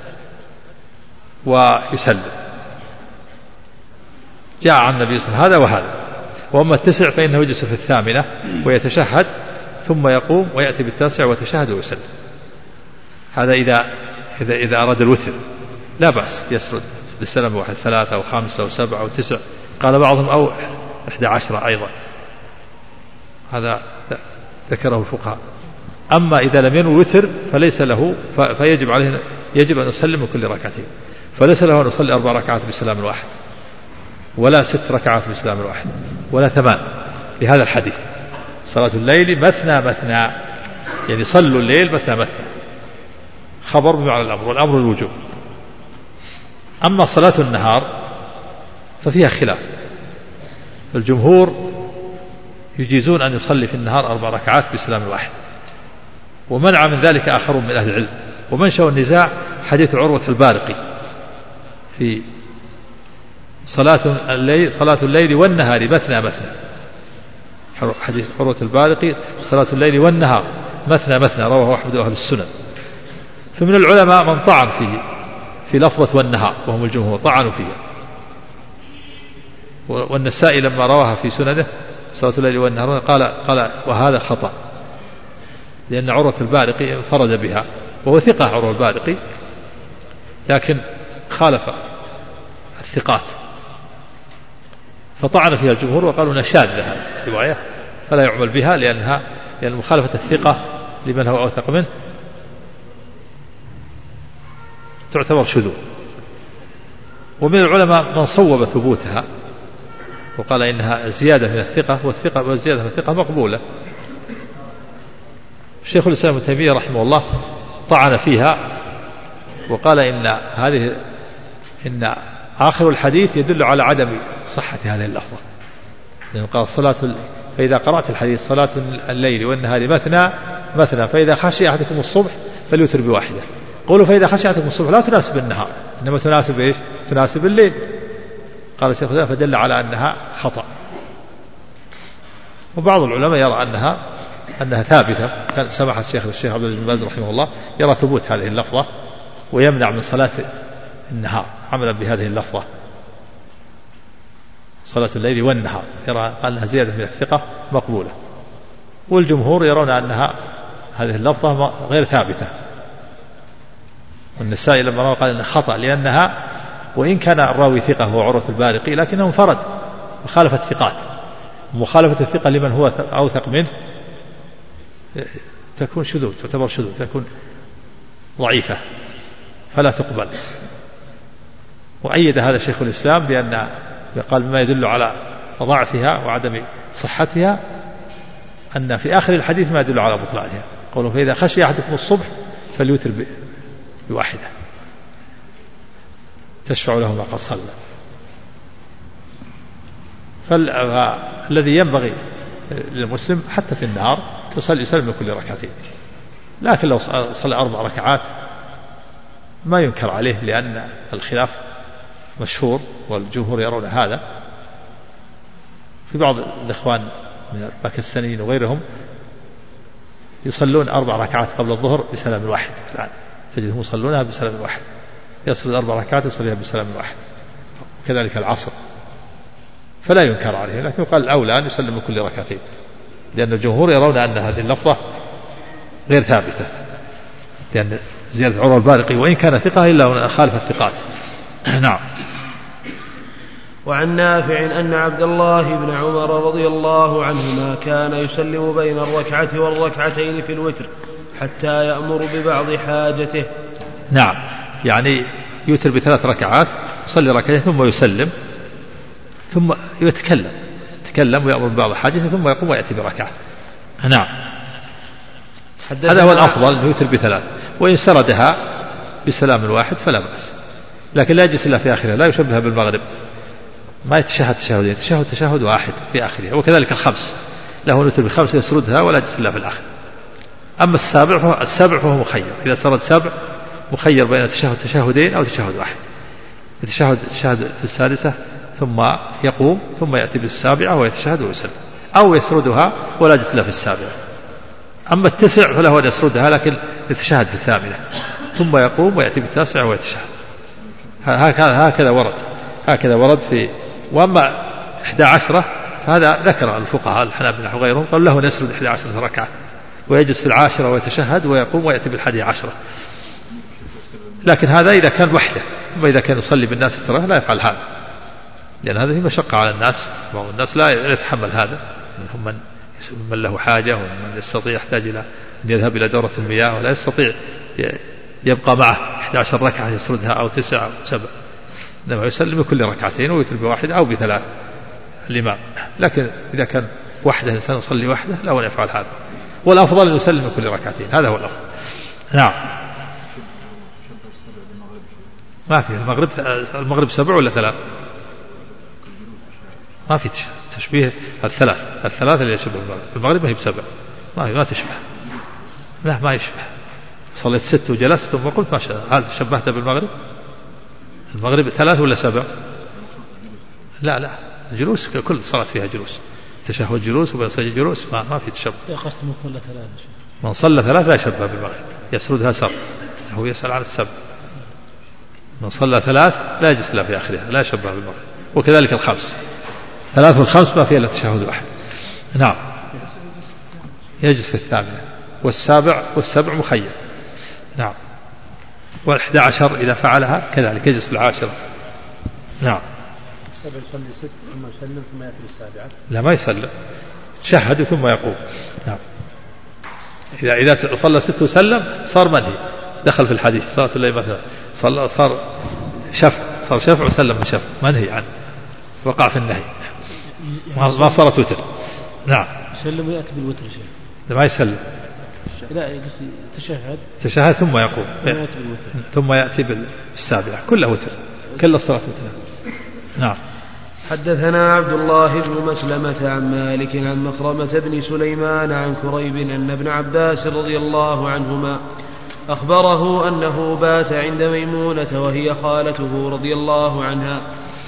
ويسلم. جاء عن النبي صلى الله عليه وسلم هذا وهذا. وأما ال9 فإنه يجلس في الثامنة ويتشهد ثم يقوم ويأتي بالتاسع ويتشهد ويسلم. هذا إذا أراد الوتر لا بأس يسرد بالسلام واحد، 3 أو 5 أو 7 أو 9، قال بعضهم أو 11 أيضا، هذا ذكره الفقهاء. أما إذا لم ينوي وتر فليس له، فيجب عليه أن يسلم من كل ركعتين، فليس له أن يصلي 4 ركعات بسلام واحد، ولا 6 ركعات بسلام واحد، ولا 8، لهذا الحديث: صلاة الليل مثنى مثنى، يعني صلوا الليل مثنى مثنى، خبر بمعنى الأمر، والأمر الوجوب. أما صلاة النهار ففيها خلاف. الجمهور يجيزون أن يصلي في النهار 4 ركعات بسلام واحد، ومنع من ذلك آخرون من أهل العلم. ومنشأ النزاع حديث عروة البارقي في صلاة الليل والنهار مثنى مثنى. حديث عروة البارقي: صلاة الليل والنهار مثنى مثنى، رواه أحمد وأهل السنن. فمن العلماء من طعن في لفظة والنهار، وهم الجمهور طعنوا فيها. والنسائي لما رواها في سننه صلاة الليل والنهار قال وهذا خطأ، لأن عروة البارقي انفرد بها، وهو ثقة عروة البارقي، لكن خالف الثقات، فطعن فيها الجمهور وقالوا نشاذ لها رواية فلا يعمل بها، لأن مخالفة الثقة لمن هو أوثق منه تعتبر شذوذ. ومن العلماء من صوب ثبوتها وقال إنها زيادة من الثقة، والزيادة من الثقة مقبولة. شيخ الإسلام ابن تيمية رحمه الله طعن فيها وقال إن آخر الحديث يدل على عدم صحة هذه اللفظة، لأنه قال فإذا قرأت الحديث: صلاة الليل والنهار مثنى مثنى، فإذا خشي أحدكم الصبح فليوتر بواحدة. قولوا فإذا خشي أحدكم الصبح لا تناسب النهار، إنما تناسب إيش؟ تناسب الليل. قال الشيخ الإسلام فدل على أنها خطأ. وبعض العلماء يرى أنها ثابتة، كان سمح الشيخ عبد العزيز بن باز رحمه الله يرى ثبوت هذه اللفظة ويمنع من صلاة النهار عملا بهذه اللفظة: صلاة الليل والنهار، يرى أنها زيادة من الثقة مقبولة. والجمهور يرون أنها هذه اللفظة غير ثابتة. والنسائي لما روى قال إنها خطأ، لأنها وإن كان الراوي ثقة هو عروة البارقي لكنه انفرد وخالف الثقات، ومخالفة الثقة لمن هو أوثق منه تكون شذوذ، تعتبر شذوذ، تكون ضعيفة فلا تقبل. وأيد هذا شيخ الإسلام بأن قال ما يدل على ضعفها وعدم صحتها أن في آخر الحديث ما يدل على بطلانها، قوله فإذا خشي أحدكم الصبح فليوتر بواحدة تشفع له ما قد صلى. فالذي ينبغي للمسلم حتى في النهار يسلم من كل ركعتين، لكن لو صلى 4 ركعات ما ينكر عليه، لأن الخلاف مشهور والجمهور يرون هذا. في بعض الإخوان من الباكستانيين وغيرهم يصلون 4 ركعات قبل الظهر بسلام واحد، تجدهم يصلونها بسلام واحد، يصل 4 ركعات يصليها بسلام واحد، كذلك العصر، فلا ينكر عليه، لكن يقال الأولى أن يسلم من كل ركعتين، لأن الجمهور يرون أن هذه اللفظة غير ثابتة، لأن زيادة عروة البارقي وإن كان ثقة إلا خالف الثقات. نعم. وعن نافع أن عبد الله بن عمر رضي الله عنهما كان يسلم بين الركعة والركعتين في الوتر حتى يأمر ببعض حاجته. نعم، يعني يوتر ب3 ركعات، يصلي ركعتين ثم يسلم، ثم يتكلم ويأمر ببعض حاجته، ثم يقوم ويأتي بركعة. نعم، هذا هو الأفضل، أن يوتر ب3، وإن سردها بسلام واحد فلا بأس، لكن لا يجلس إلا في آخرها، لا يشبهها بالمغرب، ما يتشهد تشهدين، تشهد واحد في آخرها، وكذلك الخمس له نوتر ب5 يسردها ولا يجلس إلا في الآخر. أما السابع فهو مخير، إذا سرد 7 مخير بين تشهدين أو تشهد واحد، يتشهد في السادسة ثم يقوم ثم يأتي بالسابعة ويتشهد ويسلم، أو يسردها ولا يجلس إلا في السابعة. أما 9 فله أن يسردها لكن يتشهد في الثامنة ثم يقوم ويأتي بالتاسعة ويتشهد. هكذا ورد في. وأما 11 هذا ذكر الفقهاء الحنابلة وغيرهم قالوا له نسرد 11 ركعة ويجلس في 10 ويتشهد ويقوم ويأتي بال11، لكن هذا إذا كان وحده. أما إذا كان يصلي بالناس ترى لا يفعل هذا، لأن هذا فيه مشقة على الناس، بعض الناس لا يتحمل هذا، منهم من له حاجة ومن يستطيع يحتاج إلى أن يذهب إلى دورة المياه ولا يستطيع يبقى معه 11 ركعة يسردها أو 9 أو 7، إنما يسلم بكل ركعتين ويتر ب1 أو ب3 الإمام. لكن إذا كان وحده الإنسان يصلي وحده لا ولا يفعل هذا، والأفضل أن يسلم بكل ركعتين، هذا هو الأفضل. نعم. ما في المغرب 7 ولا 3؟ ما في تشبيه. الثلاث اللي يشبه المغرب ما هي ب7، ما تشبه، لا ما يشبه. صليت 6 وجلست ثم قلت ما شاء الله، هل شبهت بالمغرب؟ المغرب 3 ولا 7؟ لا الجلوس كل صلاة فيها جلوس، تشهد جلوس وبين جلوس، ما في تشبه. من صلى 3 لا يشبه بالمغرب، يسردها سرد، هو يسأل عن السبب. من صلى 3 لا يجلس إلا في آخرها، لا يشبه بالمغرب. وكذلك 5 3 و5 ما فيها إلا تشهد واحد. نعم، يجلس في 8 والسبع مخير. نعم، 11 إذا فعلها كذلك يجلس في 10. نعم. 7 يصلي 6 ثم يسلم ثم يأتي بالسابعة. لا ما يسلم، تشهد ثم يقوم. نعم. إذا صلى 6 وسلم صار منهي، دخل في الحديث صلاة الليل مثلا صار شفع وسلم من شفع، منهي عنه، وقع في النهي، ما صارت وتر. نعم. يسلم ويأتي بالوتر شيء. ما يسلم، لا تشهد ثم يقوم ثم يأتي بالسابعة، كله وتر، كل الصلاة وتر. نعم. حدثنا عبد الله بن مسلمة عن مالك عن مخرمة بن سليمان عن كريب أن ابن عباس رضي الله عنهما أخبره أنه بات عند ميمونة وهي خالته رضي الله عنها،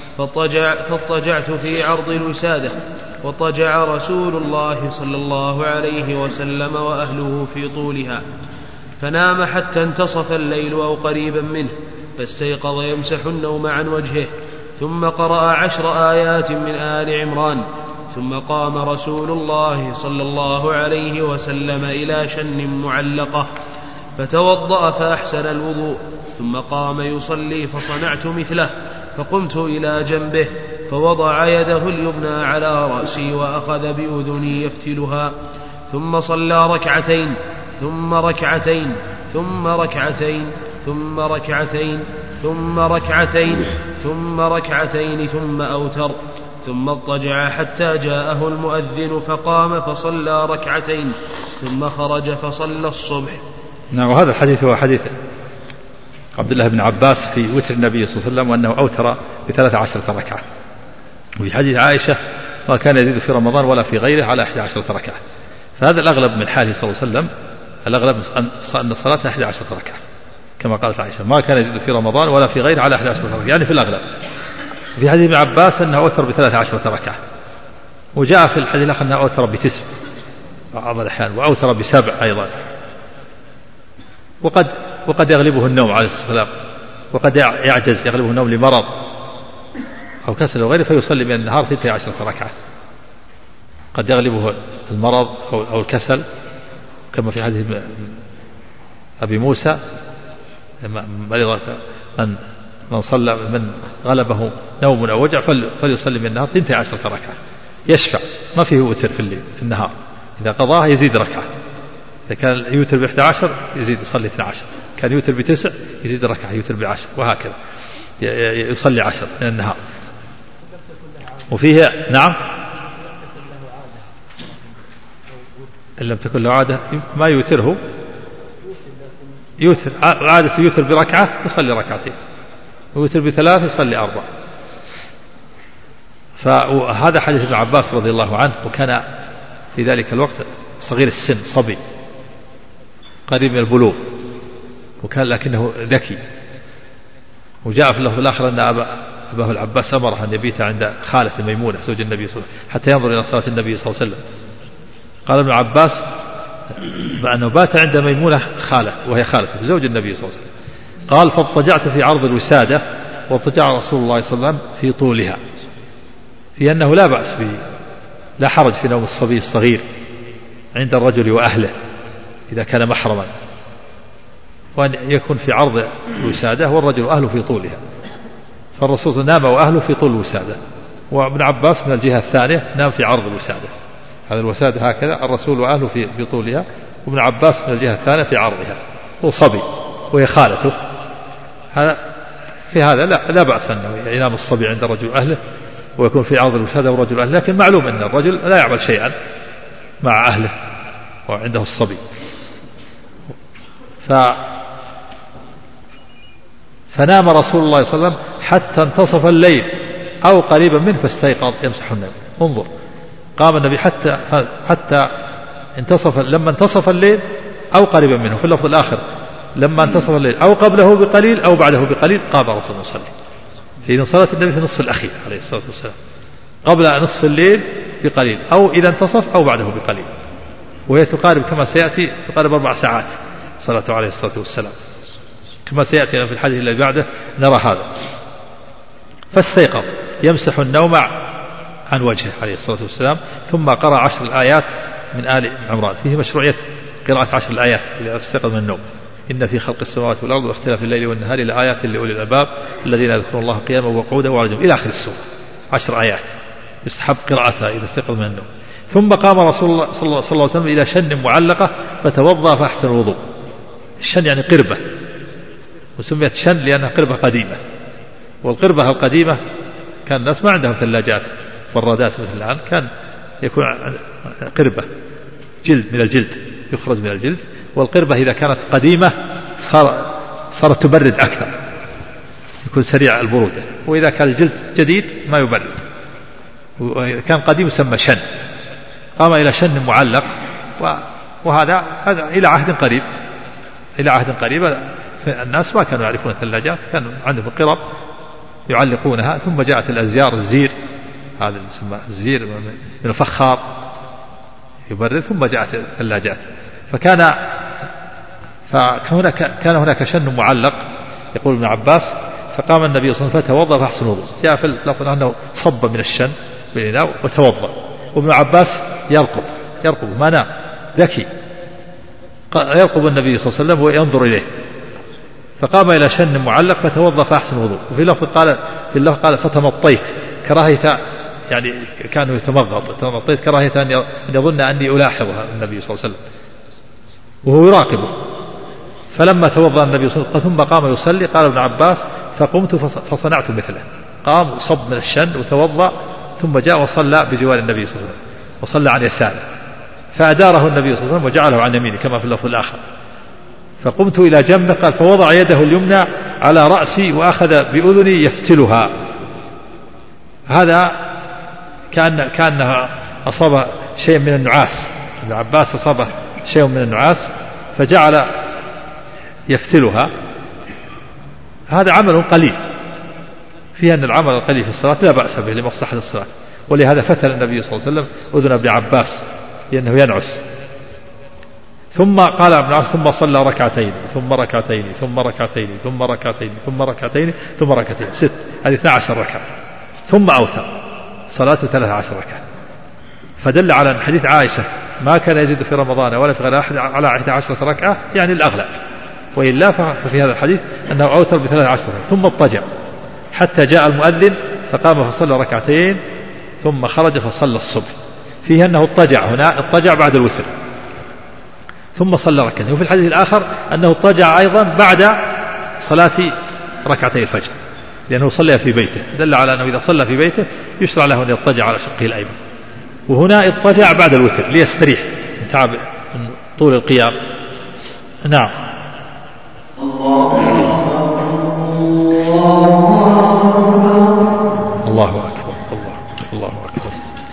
فاضطجعت في عرض الوسادة، واضطجع رسول الله صلى الله عليه وسلم وأهله في طولها، فنام حتى انتصف الليل أو قريبا منه، فاستيقظ يمسح النوم عن وجهه، ثم قرأ 10 آيات من آل عمران، ثم قام رسول الله صلى الله عليه وسلم إلى شن معلقة فتوضأ فأحسن الوضوء، ثم قام يصلي فصنعت مثله، فقمت إلى جنبه فوضع يده اليمنى على رأسي وأخذ بأذني يفتلها، ثم صلى ركعتين ثم ركعتين ثم ركعتين ثم ركعتين ثم ركعتين ثم ركعتين ثم أوتر، ثم اضطجع حتى جاءه المؤذن فقام فصلى ركعتين ثم خرج فصلى الصبح. نعم. وهذا الحديث هو حديث عبد الله بن عباس في وتر النبي صلى الله عليه وسلم وأنه أوتر ب13 ركعة. وفي حديث عائشة ما كان يزيد في رمضان ولا في غيره على 11 ركعة. فهذا الأغلب من حاله صلى الله عليه وسلم، الأغلب أن صلاته 11 ركعة كما قالت عائشة، ما كان يزيد في رمضان ولا في غيره على 11 ركعة، يعني في الأغلب. في حديث ابن عباس أنه أوتر ب13 ركعة، وجاء في الحديث الآخر أنه أوتر ب9 بعض الأحيان، وأوتر ب7 أيضا. وقد يغلبه النوم عليه الصلاة والسلام، وقد يعجز يغلبه النوم لمرض أو كسل وغيره فيصلي من النهار 12 ركعة. قد يغلبه المرض أو الكسل كما في حديث أبي موسى من غلبه نوم أو وجع فليصلي من النهار 12 ركعة يشفع، ما فيه وتر في النهار، إذا قضاها يزيد ركعة، إذا كان يوتر ب11 يزيد يصلي 12، كان يوتر ب9 يزيد ركعة، يوتر ب10 وهكذا يصلي 10 من النهار. وفيه نعم إن لم تكن له عادة ما يوتره، يوتر عادة يوتر بركعة يصلي ركعتين، ويوتر ب3 يصلي 4. فهذا حديث ابن عباس رضي الله عنه، وكان في ذلك الوقت صغير السن صبي قريب من البلوغ، وكان لكنه ذكي. وجاء في اللفظ الآخر أن أباه العباس أمره أن يبيت عند خالة ميمونة زوج النبي صلى الله عليه وسلم حتى ينظر إلى صلاة النبي صلى الله عليه وسلم. قال ابن عباس أنه بات عند ميمونة خالة وهي خالته زوج النبي صلى الله عليه وسلم. قال فاضطجعت في عرض الوسادة، واضطجع رسول الله صلى الله عليه وسلم في طولها، في أنه لا بأس لا حرج في نوم الصبي الصغير عند الرجل وأهله إذا كان محرما، وأن يكون في عرض الوسادة والرجل وأهله في طولها. فالرسول نام وأهله في طول الوسادة، وابن عباس من الجهة الثانية نام في عرض الوسادة. هذا الوسادة هكذا، الرسول وأهله في طولها، وابن عباس من الجهة الثانية في عرضها، وصبي وهي خالته. في هذا لا بأس أنه ينام الصبي عند الرجل وأهله ويكون في عرض الوسادة والرجل أهله، لكن معلوم أن الرجل لا يعمل شيئا مع أهله وعنده الصبي. فنام رسول الله صلى الله عليه وسلم حتى انتصف الليل أو قريبا منه فاستيقظ يمسح النبي. انظر، قام النبي حتى لما انتصف الليل أو قريبا منه، في اللفظ الآخر لما انتصف الليل أو قبله بقليل أو بعده بقليل قام رسول الله صلى الله عليه وسلم. في صلاة النبي في النصف الأخير عليه الصلاة والسلام، قبل نصف الليل بقليل أو إذا انتصف أو بعده بقليل، وهي تقارب كما سيأتي تقارب 4 ساعات صلاته عليه الصلاة والسلام، كما سيأتي في الحديث الذي بعده نرى هذا. فاستيقظ يمسح النوم عن وجهه عليه الصلاة والسلام، ثم قرأ 10 الآيات من آل عمران. فيه مشروعية قراءة 10 الآيات إذا استيقظ من النوم. إن في خلق السماوات والأرض واختلاف الليل والنهار لآيات لأولي الألباب الذين يذكرون الله قياما وقعودا وعلى جنوبهم إلى آخر السورة. 10 آيات يستحب قراءتها إذا استيقظ من النوم. ثم قام رسول الله صلى الله عليه وسلم إلى شن معلقة فتوضأ فأحسن الوضوء. الشن يعني قربة، وسميت شن لأنها قربة قديمة، والقربة القديمة كان الناس ما عندهم ثلاجات برادات مثل الآن، كان يكون قربة جلد من الجلد يخرج من الجلد، والقربة إذا كانت قديمة صارت تبرد أكثر، يكون سريع البرودة، وإذا كان الجلد جديد ما يبرد، وكان قديم يسمى شن. قام إلى شن معلق، وهذا إلى عهد قريب، إلى عهد قريب الناس ما كانوا يعرفون الثلاجات، كانوا عندهم قرب يعلقونها، ثم جاءت الأزيار الزير، هذا يسمى الزير من الفخار يبرد، ثم جاءت الثلاجات. كان هناك شن معلق يقول ابن عباس، فقام النبي صلى الله عليه وسلم فتوضأ فأحسن الوضوء. جاء في اللفظ أنه صب من الشن بالإناء وتوضأ، وابن عباس يرقب ما نام، ذكي، يرقب النبي صلى الله عليه وسلم وينظر إليه. فقام إلى شن معلق فتوضأ فأحسن الوضوء. وفي لفظ قال فتمطيت كراهية، يعني كانوا يتمغط، تمطيت كراهية أن يظن أني ألاحظها النبي صلى الله عليه وسلم وهو يراقبه. فلما توضأ النبي صلى الله عليه وسلم ثم قام يصلي، قال ابن عباس فقمت فصنعت مثله، قام صب من الشن وتوضأ ثم جاء وصلى بجوار النبي صلى الله عليه وسلم وصلى عن يساره، فأداره النبي صلى الله عليه وسلم وجعله عن يمينه كما في اللفظ الآخر. فقمت إلى جنبه قال فوضع يده اليمنى على رأسي وأخذ بأذني يفتلها. هذا كأنه أصاب شيء من النعاس، ابن عباس أصاب شيء من النعاس فجعل يفتلها. هذا عمل قليل، فيه أن العمل القليل في الصلاة لا بأس به لمصلحة الصلاة، ولهذا فتل النبي صلى الله عليه وسلم أذن ابن عباس لأنه ينعس. ثم قال ابن عباس ثم صلى ركعتين ثم ركعتين ثم ركعتين ثم ركعتين ثم ركعتين ثم ركعتين 6، هذه 12 ركعة، ثم أوتر صلاة 13 ركعة. فدل على أن حديث عائشة ما كان يزيد في رمضان ولا في غيره على 11 ركعة يعني الأغلب، وإلا ففي هذا الحديث أنه أوتر ب13 ركعة ثم اضطجع حتى جاء المؤذن فقام فصلى ركعتين ثم خرج فصلى الصبح. فيه أنه اضطجع، هنا اضطجع بعد الوتر ثم صلى ركعتين. وفي الحديث الآخر أنه اضطجع أيضا بعد صلاة ركعتي الفجر لأنه صلى في بيته، دل على أنه إذا صلى في بيته يشرع له أن يضطجع على شقه الأيمن. وهنا اضطجع بعد الوتر ليستريح من تعب من طول القيام. نعم. الله أكبر الله أكبر.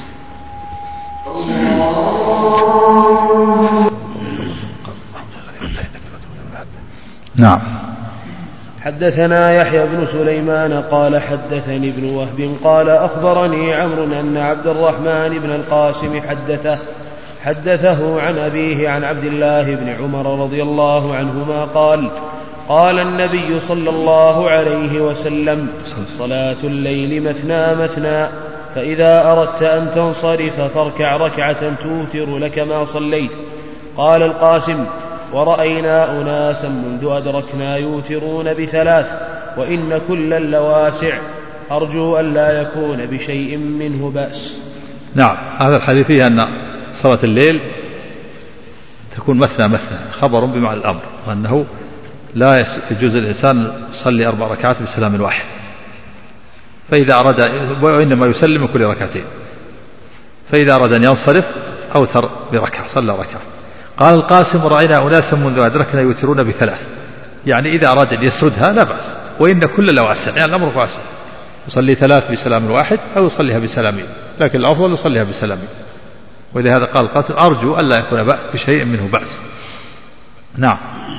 نعم. حدثنا يحيى بن سليمان قال حدثني ابن وهب قال أخبرني عمرو أن عبد الرحمن بن القاسم حدثه عن أبيه عن عبد الله بن عمر رضي الله عنهما قال قال النبي صلى الله عليه وسلم صلاة الليل مثنى مثنى، فإذا أردت أن تنصرف فاركع ركعة توتر لك ما صليت. قال القاسم ورأينا أناسا منذ أدركنا يوترون ب3 وإن كلا لواسع، أرجو أن لا يكون بشيء منه بأس. نعم. هذا الحديث فيه أن صلاة الليل تكون مثنى مثنى، خبر بمعنى الأمر، وأنه لا يجوز الإنسان يصلي 4 ركعات بسلام واحد، فإذا أراد وإنما يسلم كل ركعتين، فإذا أراد أن ينصرف أوتر بركعة صلى ركعة. قال القاسم رأينا أناسا منذ أدركنا يوترون ب3، يعني إذا أراد أن يسردها لا بأس، وإن كل لواسع، يعني الأمر واسع، يصلي 3 بسلام واحد أو يصليها بسلامين، لكن الأفضل يصليها بسلامين. ولهذا قال القاسم أرجو ألا يكون بشيء منه بأس. نعم.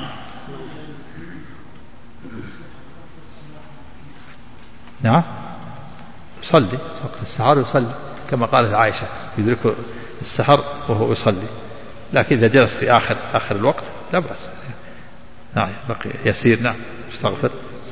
نعم يصلي وقت السحر، يصلي كما قالت عائشة يدركه السحر وهو يصلي، لكن إذا جلس في آخر الوقت لا بأس. نعم بقي يسير. نعم استغفر.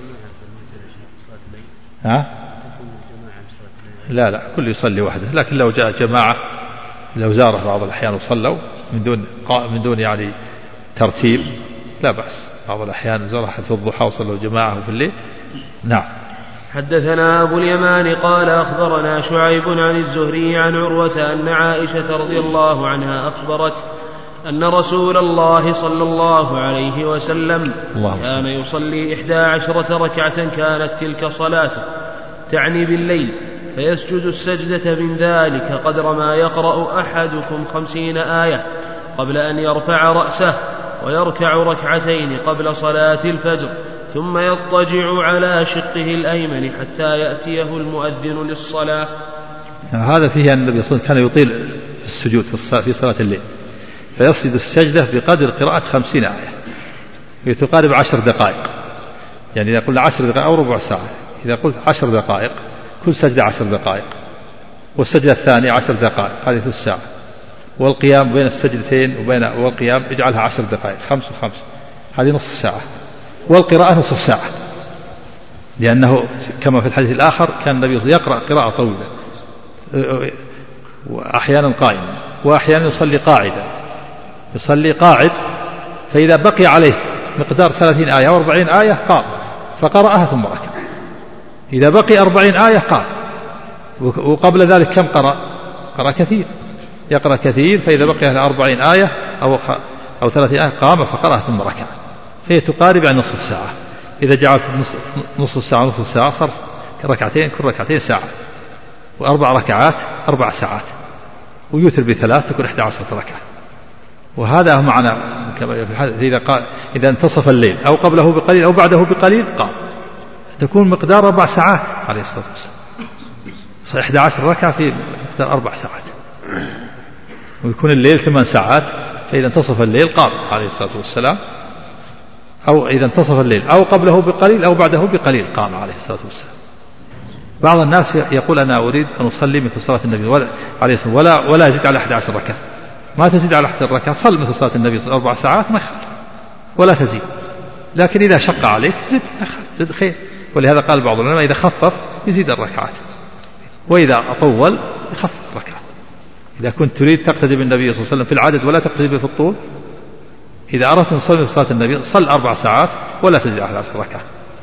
لا كل يصلي وحده، لكن لو جاء جماعة لو زاره بعض الأحيان وصلوا من دون يعني ترتيب لا بأس. بعض الأحيان زاره في الضحى وصلوا جماعة في الليل. نعم. حدثنا أبو اليمان قال أخبرنا شعيب عن الزهري عن عروة أن عائشة رضي الله عنها أخبرت أن رسول الله صلى الله عليه وسلم كان يصلي 11 ركعة كانت تلك صلاته، تعني بالليل، فيسجد السجدة من ذلك قدر ما يقرأ أحدكم 50 آية قبل أن يرفع رأسه، ويركع ركعتين قبل صلاة الفجر، ثم يضطجع على شقه الأيمن حتى يأتيه المؤذن للصلاة. هذا فيه أن النبي صلى الله عليه وسلم كان يطيل السجود في صلاة الليل، فيسجد السجدة بقدر قراءة 50 آية، وتقارب 10 دقائق، يعني إذا قلنا 10 دقائق أو ربع ساعة، إذا قلت 10 دقائق كل سجدة 10 دقائق، والسجدة الثانية 10 دقائق، هذه ثلث ساعة، والقيام بين السجدتين والقيام اجعلها 10 دقائق، 5 و5، هذه نصف ساعة، والقراءة نصف ساعة، لأنه كما في الحديث الآخر كان النبي يقرأ قراءة طويلة، وأحيانا قائما، وأحيانا يصلي قاعدا، يصلي قاعد، فإذا بقي عليه مقدار 30 آية أو 40 آية قام فقرأها ثم ركع، إذا بقي 40 آية قام، وقبل ذلك كم قرأ كثير، يقرأ كثير، فإذا بقي 40 آية أو 30 آية قام فقرأها ثم ركع، فهي تقارب عن نصف ساعة. إذا جعلت نصف ساعة صار ركعتين، كل ركعتين ساعة، وأربع ركعات 4 ساعات، ويوتر ب3 تكون 11 ركعة. وهذا معنى كما في الحديث إذا انتصف الليل أو قبله بقليل أو بعده بقليل قام، تكون مقدار 4 ساعات عليه الصلاة والسلام. 11 ركعة في مقدار 4 ساعات، ويكون الليل 8 ساعات. فإذا انتصف الليل قام عليه الصلاة والسلام، أو إذا انتصف الليل أو قبله بقليل أو بعده بقليل قام عليه الصلاة والسلام. بعض الناس يقول أنا أريد أن أصلي مثل صلاة النبي عليه الصلاة والسلام ولا يزيد على 11 ركعة. ما تزيد على 11 ركعة، صل مثل صلاة النبي 4 ساعات ما يخالف ولا تزيد. لكن إذا شق عليك زد خير. ولهذا قال بعض العلماء إذا خفف يزيد الركعات، وإذا أطول يخفف الركعات. إذا كنت تريد تقتدي بالنبي صلى الله عليه وسلم في العدد ولا تقتدي به في الطول، إذا أردت أن تصلي صلاة النبي صل 4 ساعات ولا تزيد على 11 ركعة.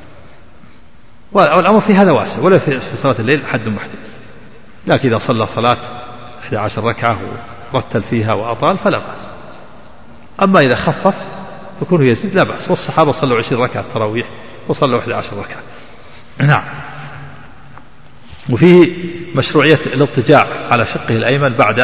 والأمر في هذا واسع، ولا في صلاة الليل حد محدد. لكن إذا صلى صلاة 11 ركعة ورتل فيها وأطال فلا بأس. أما إذا خفف يكون يزيد لا بأس. والصحابة صلوا 20 ركعة تراويح وصلوا 11 ركعة. نعم. وفيه مشروعية الاضطجاع على شقه الأيمن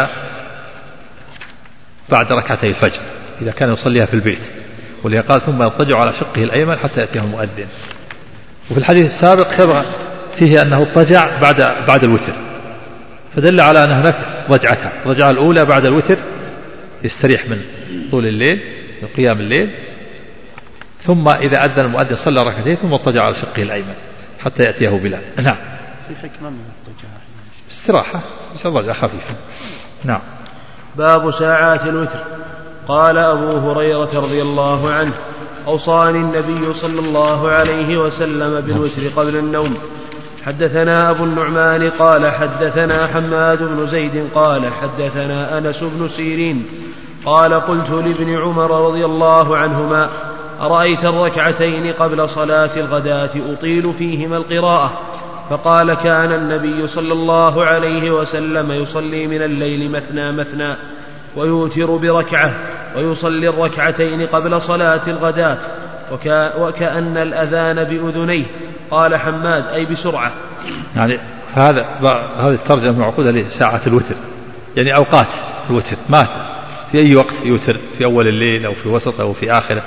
بعد ركعتي الفجر إذا كان يصليها في البيت، ولهذا قال ثم يضطجع على شقه الأيمن حتى يأتيه المؤذن. وفي الحديث السابق فيه أنه اضطجع بعد الوتر، فدل على أن هناك ضجعتها. الرجعة الأولى بعد الوتر يستريح من طول الليل من قيام الليل، ثم إذا أذن المؤذن صلى ركعتين ثم اضطجع على شقه الأيمن حتى يأتيه بلال. نعم. في حكمة من الاضطجاع، استراحة إن شاء الله خفيفة. نعم. باب ساعات الوتر. قال أبو هريرة رضي الله عنه: أوصاني النبي صلى الله عليه وسلم بالوتر قبل النوم. حدثنا أبو النعمان قال حدثنا حماد بن زيد قال حدثنا أنس بن سيرين قال قلت لابن عمر رضي الله عنهما: أرأيت الركعتين قبل صلاة الغداة أطيل فيهما القراءة؟ فقال: كان النبي صلى الله عليه وسلم يصلي من الليل مثنى مثنى ويوتر بركعة ويصلي الركعتين قبل صلاة الغداة وكأن الأذان بأذنيه. قال حماد: أي بسرعة. يعني هذه الترجمة معقودة لساعة الوتر، يعني أوقات الوتر، ما في أي وقت يوتر، في أول الليل أو في وسط أو في آخره.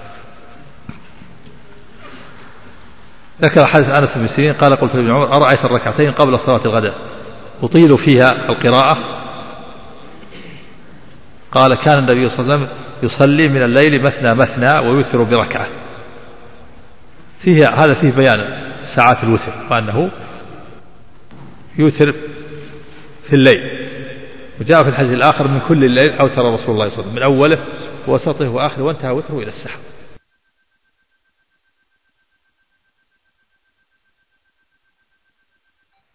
ذكر حديث أنس بن سيرين قال قلت لابن عمر: أرأيت الركعتين قبل صلاة الغداء أطيل فيها القراءة؟ قال: كان النبي صلى الله عليه وسلم يصلي من الليل مثنى مثنى ويوتر بركعة. هذا فيه بيان ساعات الوتر، وأنه يوتر في الليل. وجاء في الحديث الآخر: من كل الليل أوتر رسول الله صلى الله عليه وسلم، من أوله ووسطه وآخره وانتهى وتره إلى السحر.